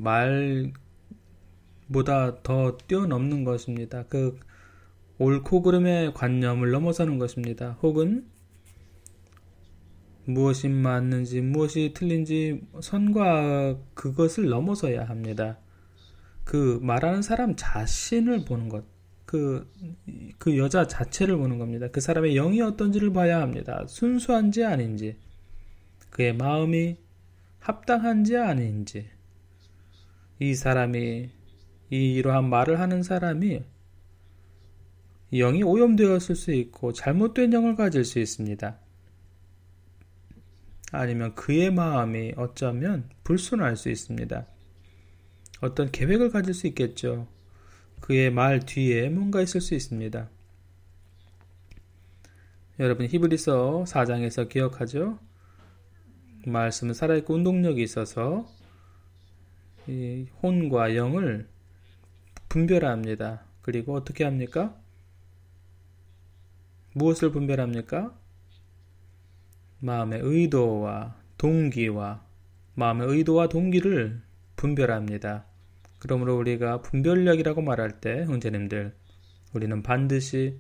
말보다 더 뛰어넘는 것입니다. 그 옳고 그름의 관념을 넘어서는 것입니다. 혹은 무엇이 맞는지 무엇이 틀린지 선과 그것을 넘어서야 합니다. 그 말하는 사람 자신을 보는 것, 그 여자 자체를 보는 겁니다. 그 사람의 영이 어떤지를 봐야 합니다. 순수한지 아닌지, 그의 마음이 합당한지 아닌지, 이 사람이 이러한 말을 하는 사람이 영이 오염되었을 수 있고 잘못된 영을 가질 수 있습니다. 아니면 그의 마음이 어쩌면 불순할 수 있습니다. 어떤 계획을 가질 수 있겠죠. 그의 말 뒤에 뭔가 있을 수 있습니다. 여러분 히브리서 4장에서 기억하죠? 말씀은 살아있고 운동력이 있어서 이 혼과 영을 분별합니다. 그리고 어떻게 합니까? 무엇을 분별합니까? 마음의 의도와 동기와 마음의 의도와 동기를 분별합니다. 그러므로 우리가 분별력이라고 말할 때 형제님들 우리는 반드시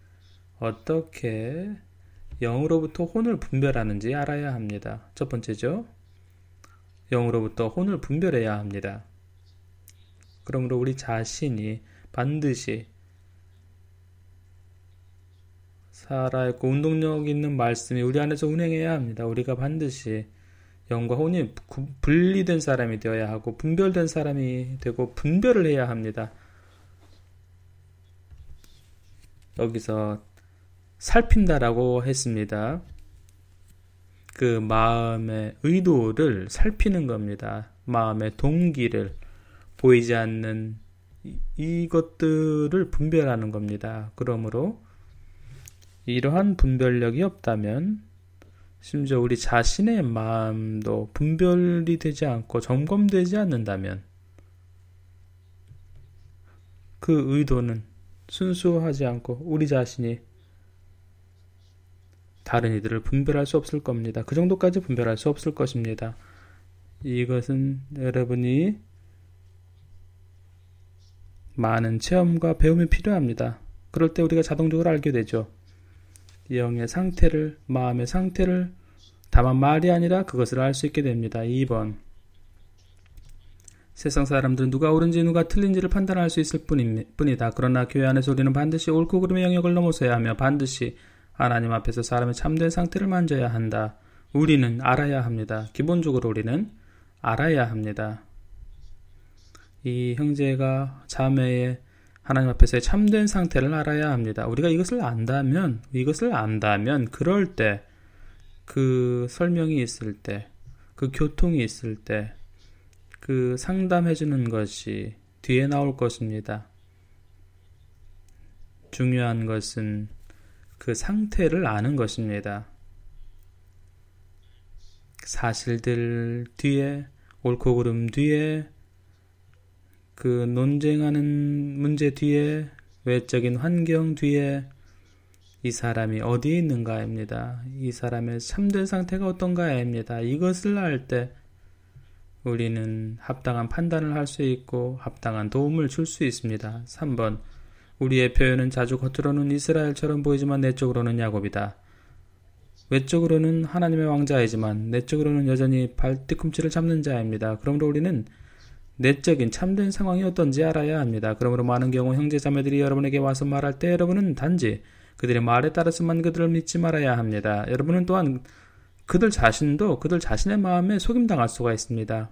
어떻게 영으로부터 혼을 분별하는지 알아야 합니다. 첫 번째죠. 영으로부터 혼을 분별해야 합니다. 그러므로 우리 자신이 반드시 살아있고 운동력 있는 말씀이 우리 안에서 운행해야 합니다. 우리가 반드시 영과 혼이 분리된 사람이 되어야 하고 분별된 사람이 되고 분별을 해야 합니다. 여기서 살핀다라고 했습니다. 그 마음의 의도를 살피는 겁니다. 마음의 동기를 보이지 않는 이것들을 분별하는 겁니다. 그러므로 이러한 분별력이 없다면 심지어 우리 자신의 마음도 분별이 되지 않고 점검되지 않는다면 그 의도는 순수하지 않고 우리 자신이 다른 이들을 분별할 수 없을 겁니다. 그 정도까지 분별할 수 없을 것입니다. 이것은 여러분이 많은 체험과 배움이 필요합니다. 그럴 때 우리가 자동적으로 알게 되죠. 영의 상태를, 마음의 상태를 다만 말이 아니라 그것을 알 수 있게 됩니다. 2번. 세상 사람들은 누가 옳은지 누가 틀린지를 판단할 수 있을 뿐이다. 그러나 교회 안에서 우리는 반드시 옳고 그름의 영역을 넘어서야 하며 반드시 하나님 앞에서 사람의 참된 상태를 만져야 한다. 우리는 알아야 합니다. 기본적으로 우리는 알아야 합니다. 이 형제가 자매의 하나님 앞에서의 참된 상태를 알아야 합니다. 우리가 이것을 안다면 그럴 때, 그 설명이 있을 때, 그 교통이 있을 때, 그 상담해주는 것이 뒤에 나올 것입니다. 중요한 것은 그 상태를 아는 것입니다. 사실들 뒤에, 옳고 그름 뒤에, 그 논쟁하는 문제 뒤에, 외적인 환경 뒤에 이 사람이 어디에 있는가입니다. 이 사람의 참된 상태가 어떤가입니다. 이것을 알 때 우리는 합당한 판단을 할 수 있고 합당한 도움을 줄 수 있습니다. 3번. 우리의 표현은 자주 겉으로는 이스라엘처럼 보이지만 내적으로는 야곱이다. 외적으로는 하나님의 왕자이지만 내적으로는 여전히 발뒤꿈치를 잡는 자입니다. 그러므로 우리는 내적인 참된 상황이 어떤지 알아야 합니다. 그러므로 많은 경우 형제자매들이 여러분에게 와서 말할 때 여러분은 단지 그들의 말에 따라서만 그들을 믿지 말아야 합니다. 여러분은 또한 그들 자신도 그들 자신의 마음에 속임당할 수가 있습니다.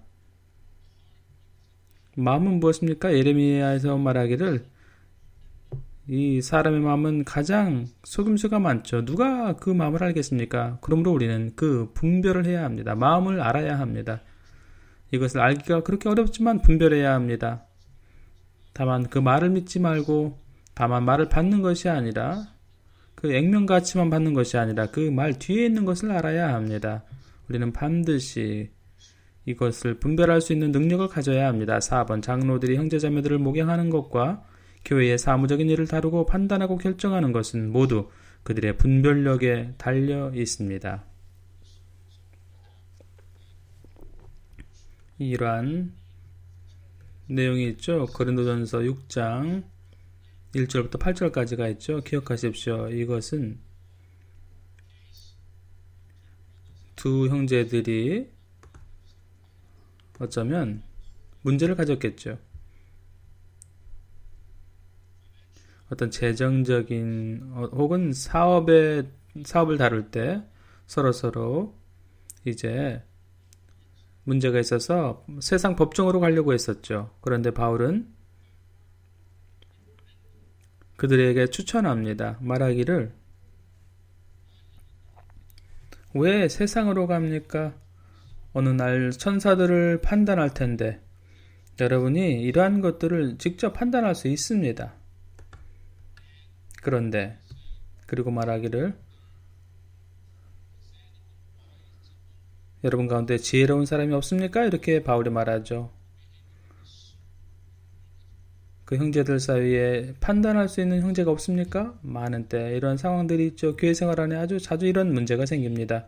마음은 무엇입니까? 예레미야에서 말하기를 이 사람의 마음은 가장 속임수가 많죠. 누가 그 마음을 알겠습니까? 그러므로 우리는 그 분별을 해야 합니다. 마음을 알아야 합니다. 이것을 알기가 그렇게 어렵지만 분별해야 합니다. 다만 그 말을 믿지 말고 다만 말을 받는 것이 아니라 그 액면가치만 받는 것이 아니라 그 말 뒤에 있는 것을 알아야 합니다. 우리는 반드시 이것을 분별할 수 있는 능력을 가져야 합니다. 4번. 장로들이 형제자매들을 목양하는 것과 교회의 사무적인 일을 다루고 판단하고 결정하는 것은 모두 그들의 분별력에 달려 있습니다. 이러한 내용이 있죠. 고린도전서 6장 1절부터 8절까지가 있죠. 기억하십시오. 이것은 두 형제들이 어쩌면 문제를 가졌겠죠. 어떤 재정적인 혹은 사업을 다룰 때 서로 이제 문제가 있어서 세상 법정으로 가려고 했었죠. 그런데 바울은 그들에게 추천합니다. 말하기를 왜 세상으로 갑니까? 어느 날 천사들을 판단할 텐데 여러분이 이러한 것들을 직접 판단할 수 있습니다. 그런데 그리고 말하기를 여러분 가운데 지혜로운 사람이 없습니까? 이렇게 바울이 말하죠. 그 형제들 사이에 판단할 수 있는 형제가 없습니까? 많은 때 이런 상황들이 있죠. 교회 생활 안에 아주 자주 이런 문제가 생깁니다.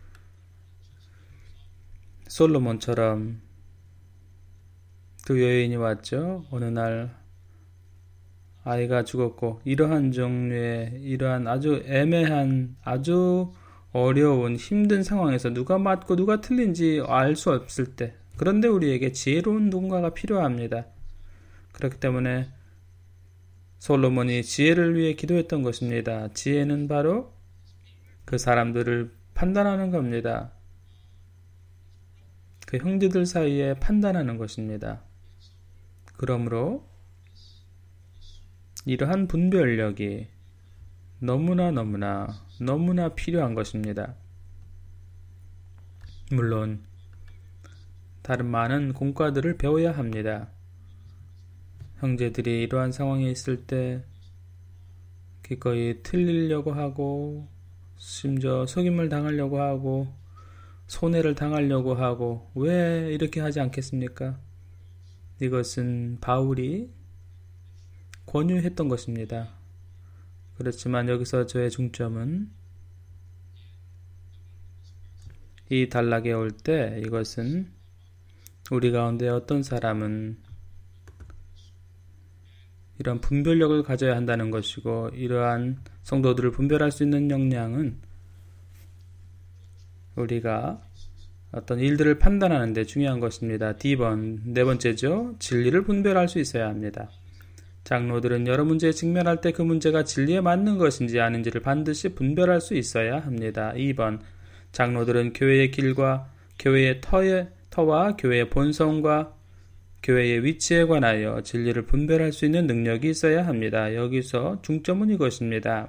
솔로몬처럼 그 여인이 왔죠. 어느 날 아이가 죽었고 이러한 종류의 이러한 아주 애매한 아주 어려운 힘든 상황에서 누가 맞고 누가 틀린지 알 수 없을 때 그런데 우리에게 지혜로운 누군가가 필요합니다. 그렇기 때문에 솔로몬이 지혜를 위해 기도했던 것입니다. 지혜는 바로 그 사람들을 판단하는 겁니다. 그 형제들 사이에 판단하는 것입니다. 그러므로 이러한 분별력이 너무나 필요한 것입니다. 물론 다른 많은 공과들을 배워야 합니다. 형제들이 이러한 상황에 있을 때 기꺼이 틀리려고 하고 심지어 속임을 당하려고 하고 손해를 당하려고 하고 왜 이렇게 하지 않겠습니까? 이것은 바울이 권유했던 것입니다. 그렇지만 여기서 저의 중점은 이 단락에 올 때 이것은 우리 가운데 어떤 사람은 이러한 분별력을 가져야 한다는 것이고, 이러한 성도들을 분별할 수 있는 역량은 우리가 어떤 일들을 판단하는 데 중요한 것입니다. D번, 네 번째죠. 진리를 분별할 수 있어야 합니다. 장로들은 여러 문제에 직면할 때 그 문제가 진리에 맞는 것인지 아닌지를 반드시 분별할 수 있어야 합니다. 2번, 장로들은 교회의 길과 교회의 터와 교회의 본성과 교회의 위치에 관하여 진리를 분별할 수 있는 능력이 있어야 합니다. 여기서 중점은 이것입니다.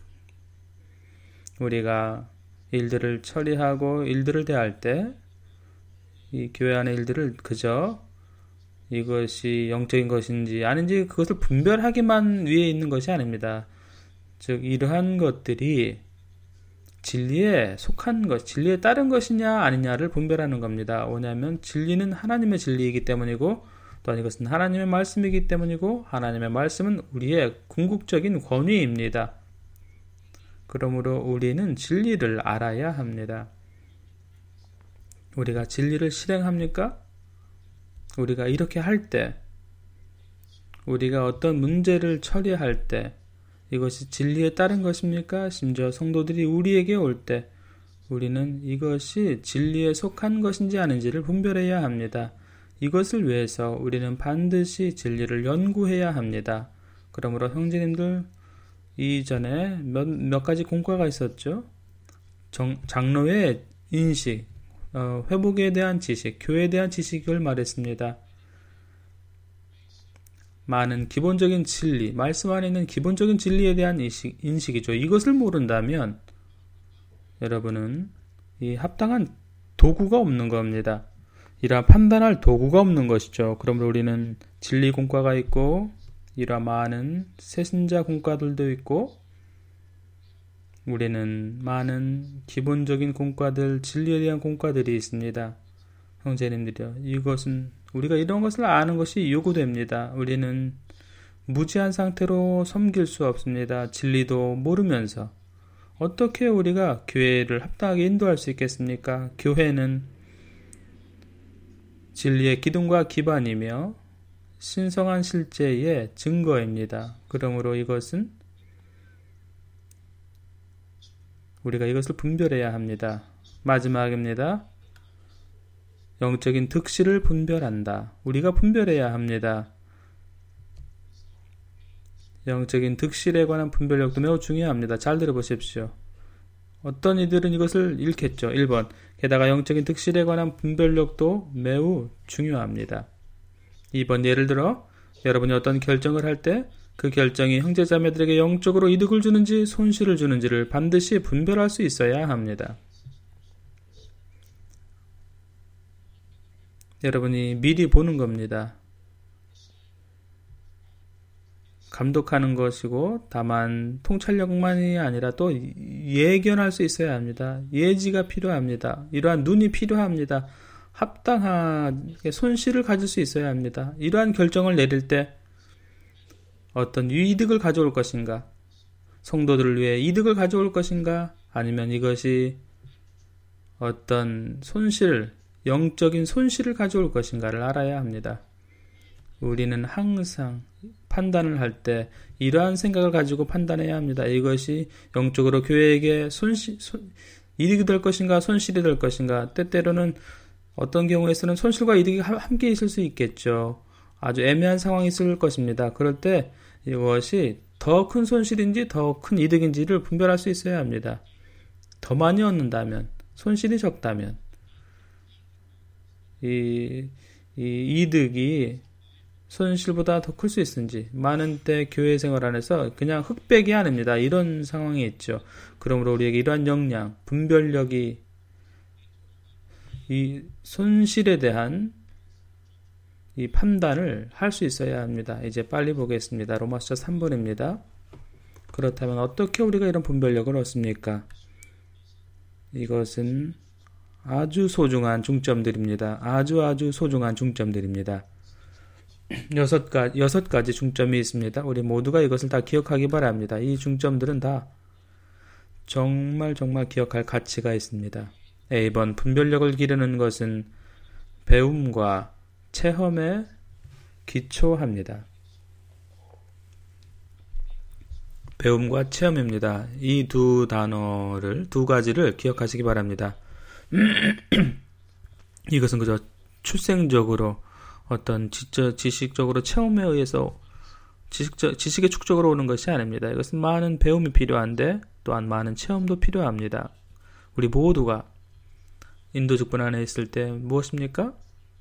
우리가 일들을 처리하고 일들을 대할 때 이 교회 안의 일들을 그저 이것이 영적인 것인지 아닌지 그것을 분별하기만 위해 있는 것이 아닙니다. 즉 이러한 것들이 진리에 속한 것, 진리에 따른 것이냐 아니냐를 분별하는 겁니다. 왜냐하면 진리는 하나님의 진리이기 때문이고 또한 이것은 하나님의 말씀이기 때문이고 하나님의 말씀은 우리의 궁극적인 권위입니다. 그러므로 우리는 진리를 알아야 합니다. 우리가 진리를 실행합니까? 우리가 이렇게 할 때, 우리가 어떤 문제를 처리할 때 이것이 진리에 따른 것입니까? 심지어 성도들이 우리에게 올 때 우리는 이것이 진리에 속한 것인지 아닌지를 분별해야 합니다. 이것을 위해서 우리는 반드시 진리를 연구해야 합니다. 그러므로 형제님들, 이전에 몇 가지 공과가 있었죠. 장로의 인식, 회복에 대한 지식, 교회에 대한 지식을 말했습니다. 많은 기본적인 진리, 말씀 안에 있는 기본적인 진리에 대한 인식이죠. 이것을 모른다면 여러분은 이 합당한 도구가 없는 겁니다. 이러한 판단할 도구가 없는 것이죠. 그러므로 우리는 진리 공과가 있고 이러한 많은 새신자 공과들도 있고 우리는 많은 기본적인 공과들, 진리에 대한 공과들이 있습니다. 형제님들이요. 이것은 우리가 이런 것을 아는 것이 요구됩니다. 우리는 무지한 상태로 섬길 수 없습니다. 진리도 모르면서 어떻게 우리가 교회를 합당하게 인도할 수 있겠습니까? 교회는 진리의 기둥과 기반이며 신성한 실제의 증거입니다. 그러므로 이것은 우리가 이것을 분별해야 합니다. 마지막입니다. 영적인 득실을 분별한다. 우리가 분별해야 합니다. 영적인 득실에 관한 분별력도 매우 중요합니다. 잘 들어보십시오. 어떤 이들은 이것을 잃겠죠. 1번. 게다가 영적인 득실에 관한 분별력도 매우 중요합니다. 2번. 예를 들어 여러분이 어떤 결정을 할 때 그 결정이 형제자매들에게 영적으로 이득을 주는지 손실을 주는지를 반드시 분별할 수 있어야 합니다. 여러분이 미리 보는 겁니다. 감독하는 것이고 다만 통찰력만이 아니라 또 예견할 수 있어야 합니다. 예지가 필요합니다. 이러한 눈이 필요합니다. 합당하게 손실을 가질 수 있어야 합니다. 이러한 결정을 내릴 때 어떤 이득을 가져올 것인가? 성도들을 위해 이득을 가져올 것인가? 아니면 이것이 어떤 손실, 영적인 손실을 가져올 것인가를 알아야 합니다. 우리는 항상 판단을 할 때 이러한 생각을 가지고 판단해야 합니다. 이것이 영적으로 교회에게 이득이 될 것인가 손실이 될 것인가. 때때로는 어떤 경우에서는 손실과 이득이 함께 있을 수 있겠죠. 아주 애매한 상황이 있을 것입니다. 그럴 때 이것이 더 큰 손실인지 더 큰 이득인지를 분별할 수 있어야 합니다. 더 많이 얻는다면, 손실이 적다면 이 이득이 손실보다 더 클 수 있는지, 많은 때 교회 생활 안에서 그냥 흑백이 아닙니다. 이런 상황이 있죠. 그러므로 우리에게 이러한 역량, 분별력이 이 손실에 대한 이 판단을 할 수 있어야 합니다. 이제 빨리 보겠습니다. 로마서 3번입니다. 그렇다면 어떻게 우리가 이런 분별력을 얻습니까? 이것은 아주 소중한 중점들입니다. 아주 소중한 중점들입니다. 여섯 가지 중점이 있습니다. 우리 모두가 이것을 다 기억하기 바랍니다. 이 중점들은 다 정말 기억할 가치가 있습니다. A번, 분별력을 기르는 것은 배움과 체험에 기초합니다. 배움과 체험입니다. 이 두 단어를, 두 가지를 기억하시기 바랍니다. 이것은 그저 출생적으로 어떤 지식적으로 체험에 의해서 지식의 축적으로 오는 것이 아닙니다. 이것은 많은 배움이 필요한데 또한 많은 체험도 필요합니다. 우리 모두가 인도 직분 안에 있을 때 무엇입니까?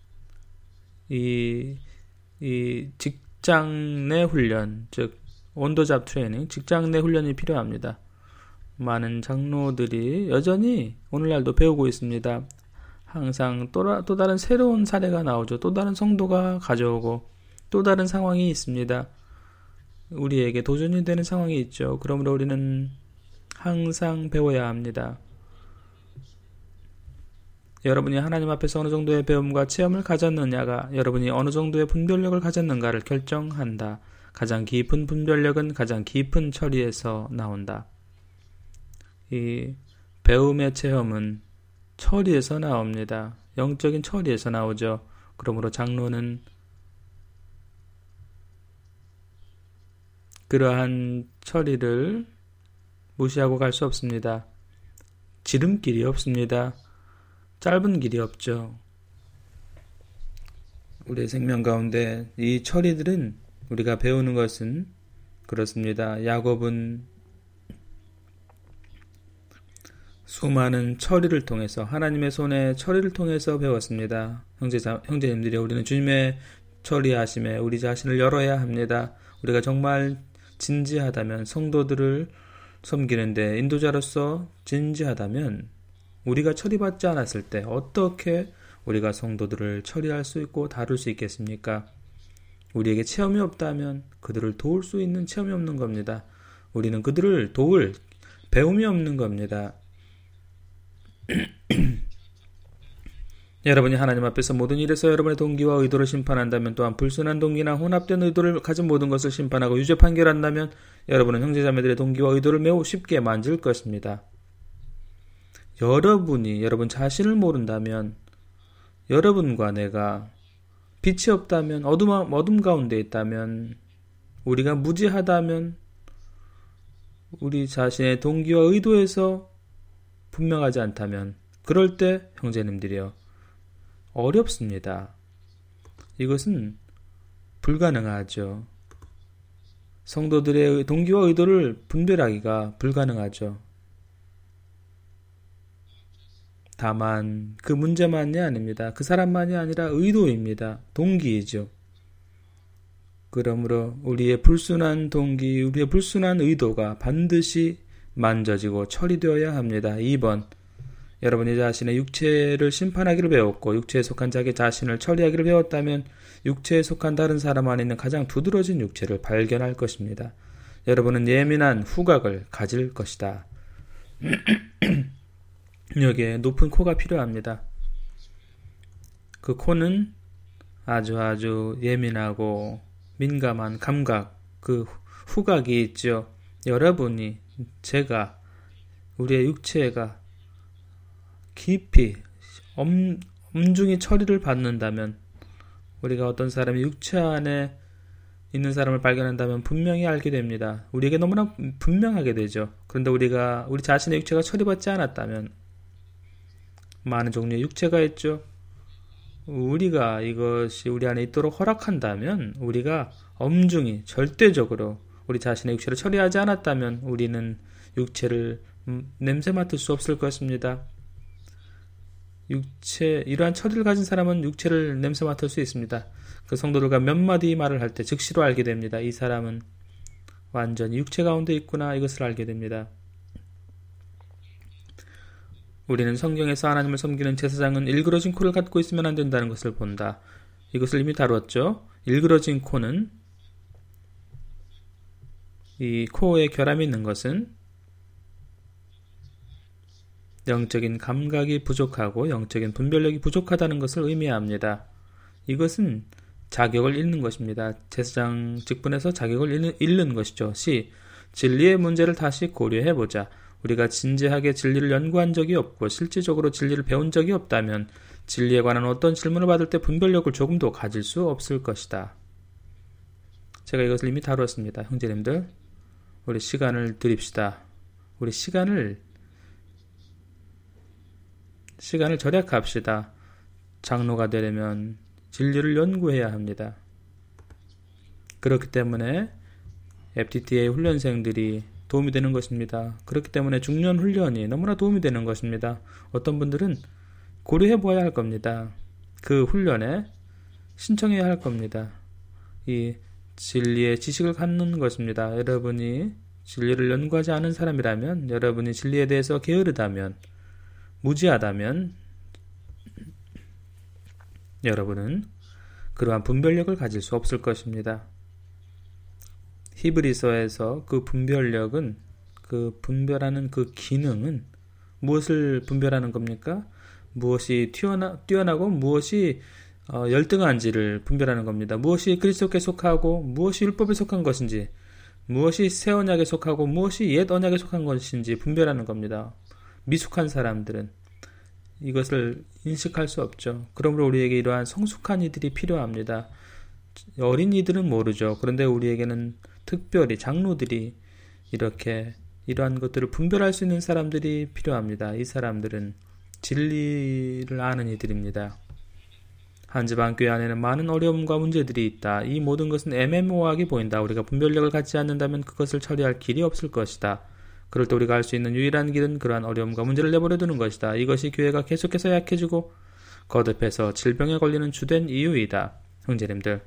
이 직장 내 훈련, 즉 온도잡 트레이닝, 직장 내 훈련이 필요합니다. 많은 장로들이 여전히 오늘날도 배우고 있습니다. 항상 또 다른 새로운 사례가 나오죠. 또 다른 성도가 가져오고 또 다른 상황이 있습니다. 우리에게 도전이 되는 상황이 있죠. 그러므로 우리는 항상 배워야 합니다. 여러분이 하나님 앞에서 어느 정도의 배움과 체험을 가졌느냐가 여러분이 어느 정도의 분별력을 가졌는가를 결정한다. 가장 깊은 분별력은 가장 깊은 처리에서 나온다. 이 배움의 체험은 처리에서 나옵니다. 영적인 처리에서 나오죠. 그러므로 장로는 그러한 처리를 무시하고 갈 수 없습니다. 지름길이 없습니다. 짧은 길이 없죠. 우리의 생명 가운데 이 처리들은 우리가 배우는 것은 그렇습니다. 야곱은 수많은 처리를 통해서 하나님의 손에 처리를 통해서 배웠습니다. 형제님들이 우리는 주님의 처리하심에 우리 자신을 열어야 합니다. 우리가 정말 진지하다면 성도들을 섬기는데 인도자로서 진지하다면 우리가 처리받지 않았을 때 어떻게 우리가 성도들을 처리할 수 있고 다룰 수 있겠습니까? 우리에게 체험이 없다면 그들을 도울 수 있는 체험이 없는 겁니다. 우리는 그들을 도울 배움이 없는 겁니다. 여러분이 하나님 앞에서 모든 일에서 여러분의 동기와 의도를 심판한다면 또한 불순한 동기나 혼합된 의도를 가진 모든 것을 심판하고 유죄 판결한다면 여러분은 형제자매들의 동기와 의도를 매우 쉽게 만질 것입니다. 여러분이 여러분 자신을 모른다면 여러분과 내가 빛이 없다면 어둠 가운데 있다면 우리가 무지하다면 우리 자신의 동기와 의도에서 분명하지 않다면 그럴 때 형제님들이여 어렵습니다. 이것은 불가능하죠. 성도들의 동기와 의도를 분별하기가 불가능하죠. 다만 그 문제만이 아닙니다. 그 사람만이 아니라 의도입니다. 동기이죠. 그러므로 우리의 불순한 동기, 우리의 불순한 의도가 반드시 만져지고 처리되어야 합니다. 2번, 여러분이 자신의 육체를 심판하기를 배웠고 육체에 속한 자기 자신을 처리하기를 배웠다면 육체에 속한 다른 사람 안에 있는 가장 두드러진 육체를 발견할 것입니다. 여러분은 예민한 후각을 가질 것이다. 여기에 높은 코가 필요합니다. 그 코는 아주 예민하고 민감한 감각, 그 후각이 있죠. 여러분이, 제가, 우리의 육체가 깊이 엄중히 처리를 받는다면 우리가 어떤 사람이 육체 안에 있는 사람을 발견한다면 분명히 알게 됩니다. 우리에게 너무나 분명하게 되죠. 그런데 우리 자신의 육체가 처리받지 않았다면 많은 종류의 육체가 있죠. 우리가 이것이 우리 안에 있도록 허락한다면 우리가 엄중히 절대적으로 우리 자신의 육체를 처리하지 않았다면 우리는 육체를 냄새 맡을 수 없을 것입니다. 이러한 처리를 가진 사람은 육체를 냄새 맡을 수 있습니다. 그 성도들과 몇 마디 말을 할 때 즉시로 알게 됩니다. 이 사람은 완전히 육체 가운데 있구나, 이것을 알게 됩니다. 우리는 성경에서 하나님을 섬기는 제사장은 일그러진 코를 갖고 있으면 안 된다는 것을 본다. 이것을 이미 다루었죠. 일그러진 코는, 이 코에 결함이 있는 것은 영적인 감각이 부족하고 영적인 분별력이 부족하다는 것을 의미합니다. 이것은 자격을 잃는 것입니다. 제사장 직분에서 자격을 잃는 것이죠. 진리의 문제를 다시 고려해보자. 우리가 진지하게 진리를 연구한 적이 없고 실질적으로 진리를 배운 적이 없다면 진리에 관한 어떤 질문을 받을 때 분별력을 조금도 가질 수 없을 것이다. 제가 이것을 이미 다루었습니다. 형제님들, 우리 시간을 드립시다. 우리 시간을 절약합시다. 장로가 되려면 진리를 연구해야 합니다. 그렇기 때문에 FTTA 훈련생들이 도움이 되는 것입니다. 그렇기 때문에 중년 훈련이 너무나 도움이 되는 것입니다. 어떤 분들은 고려해 보아야 할 겁니다. 그 훈련에 신청해야 할 겁니다. 이 진리의 지식을 갖는 것입니다. 여러분이 진리를 연구하지 않은 사람이라면, 여러분이 진리에 대해서 게으르다면, 무지하다면 여러분은 그러한 분별력을 가질 수 없을 것입니다. 히브리서에서 그 분별력은, 그 분별하는 그 기능은 무엇을 분별하는 겁니까? 무엇이 뛰어나고 무엇이 열등한지를 분별하는 겁니다. 무엇이 그리스도께 속하고 무엇이 율법에 속한 것인지, 무엇이 새 언약에 속하고 무엇이 옛 언약에 속한 것인지 분별하는 겁니다. 미숙한 사람들은 이것을 인식할 수 없죠. 그러므로 우리에게 이러한 성숙한 이들이 필요합니다. 어린 이들은 모르죠. 그런데 우리에게는 특별히 장로들이 이렇게 이러한 것들을 분별할 수 있는 사람들이 필요합니다. 이 사람들은 진리를 아는 이들입니다. 한 집안 교회 안에는 많은 어려움과 문제들이 있다. 이 모든 것은 애매모호하게 보인다. 우리가 분별력을 갖지 않는다면 그것을 처리할 길이 없을 것이다. 그럴 때 우리가 할 수 있는 유일한 길은 그러한 어려움과 문제를 내버려 두는 것이다. 이것이 교회가 계속해서 약해지고 거듭해서 질병에 걸리는 주된 이유이다. 형제님들,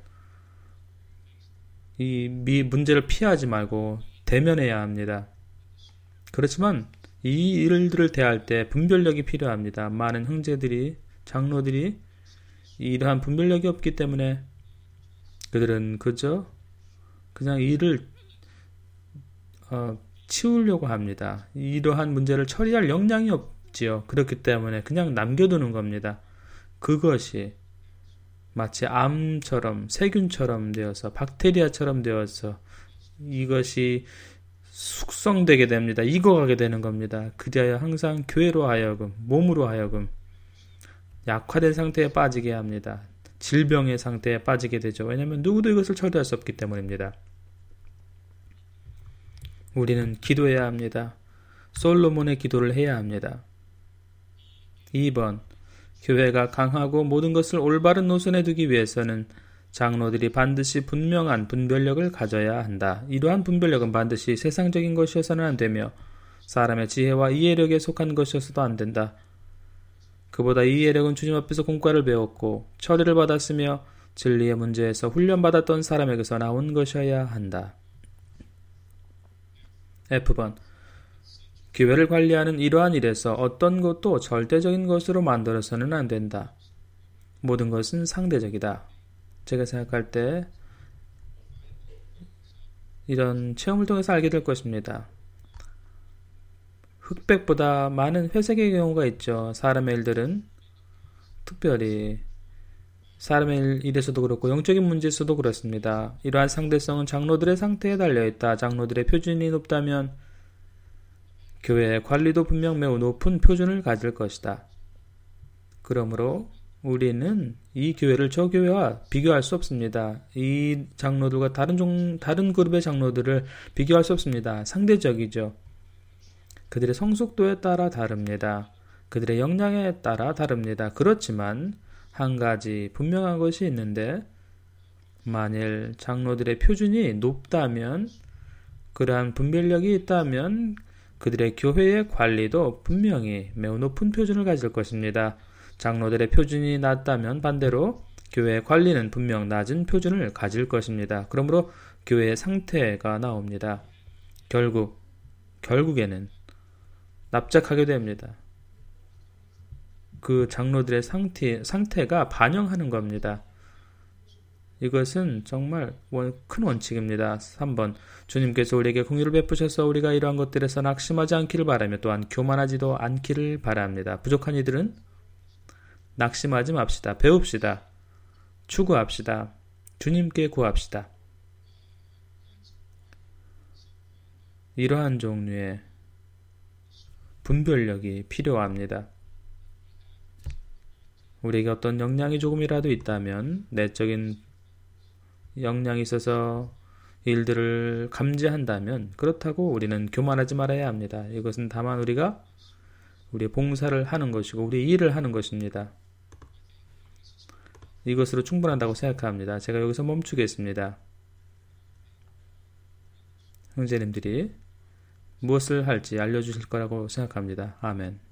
이 문제를 피하지 말고 대면해야 합니다. 그렇지만 이 일들을 대할 때 분별력이 필요합니다. 많은 형제들이, 장로들이 이러한 분별력이 없기 때문에 그들은 그냥 일을 치우려고 합니다. 이러한 문제를 처리할 역량이 없지요. 그렇기 때문에 그냥 남겨두는 겁니다. 그것이 마치 암처럼, 세균처럼 되어서, 박테리아처럼 되어서 이것이 숙성되게 됩니다. 익어가게 되는 겁니다. 그리하여 항상 교회로 하여금, 몸으로 하여금 약화된 상태에 빠지게 합니다. 질병의 상태에 빠지게 되죠. 왜냐하면 누구도 이것을 처리할 수 없기 때문입니다. 우리는 기도해야 합니다. 솔로몬의 기도를 해야 합니다. 2번, 교회가 강하고 모든 것을 올바른 노선에 두기 위해서는 장로들이 반드시 분명한 분별력을 가져야 한다. 이러한 분별력은 반드시 세상적인 것이어서는 안 되며 사람의 지혜와 이해력에 속한 것이어서도 안 된다. 그보다 이해력은 주님 앞에서 공과를 배웠고 처리를 받았으며 진리의 문제에서 훈련받았던 사람에게서 나온 것이어야 한다. F번, 교회를 관리하는 이러한 일에서 어떤 것도 절대적인 것으로 만들어서는 안 된다. 모든 것은 상대적이다. 제가 생각할 때 이런 체험을 통해서 알게 될 것입니다. 흑백보다 많은 회색의 경우가 있죠. 사람의 일들은, 특별히 사람의 일에서도 그렇고 영적인 문제에서도 그렇습니다. 이러한 상대성은 장로들의 상태에 달려있다. 장로들의 표준이 높다면 교회의 관리도 분명 매우 높은 표준을 가질 것이다. 그러므로 우리는 이 교회를 저 교회와 비교할 수 없습니다. 이 장로들과 다른 그룹의 장로들을 비교할 수 없습니다. 상대적이죠. 그들의 성숙도에 따라 다릅니다. 그들의 역량에 따라 다릅니다. 그렇지만 한 가지 분명한 것이 있는데, 만일 장로들의 표준이 높다면, 그러한 분별력이 있다면 그들의 교회의 관리도 분명히 매우 높은 표준을 가질 것입니다. 장로들의 표준이 낮다면 반대로 교회의 관리는 분명 낮은 표준을 가질 것입니다. 그러므로 교회의 상태가 나옵니다. 결국에는 납작하게 됩니다. 그 장로들의 상태가 반영하는 겁니다. 이것은 정말 큰 원칙입니다. 3번, 주님께서 우리에게 긍휼을 베푸셔서 우리가 이러한 것들에서 낙심하지 않기를 바라며 또한 교만하지도 않기를 바랍니다. 부족한 이들은 낙심하지 맙시다. 배웁시다. 추구합시다. 주님께 구합시다. 이러한 종류의 분별력이 필요합니다. 우리에게 어떤 역량이 조금이라도 있다면, 내적인 역량이 있어서 일들을 감지한다면 그렇다고 우리는 교만하지 말아야 합니다. 이것은 다만 우리가 우리의 봉사를 하는 것이고 우리의 일을 하는 것입니다. 이것으로 충분하다고 생각합니다. 제가 여기서 멈추겠습니다. 형제님들이 무엇을 할지 알려주실 거라고 생각합니다. 아멘.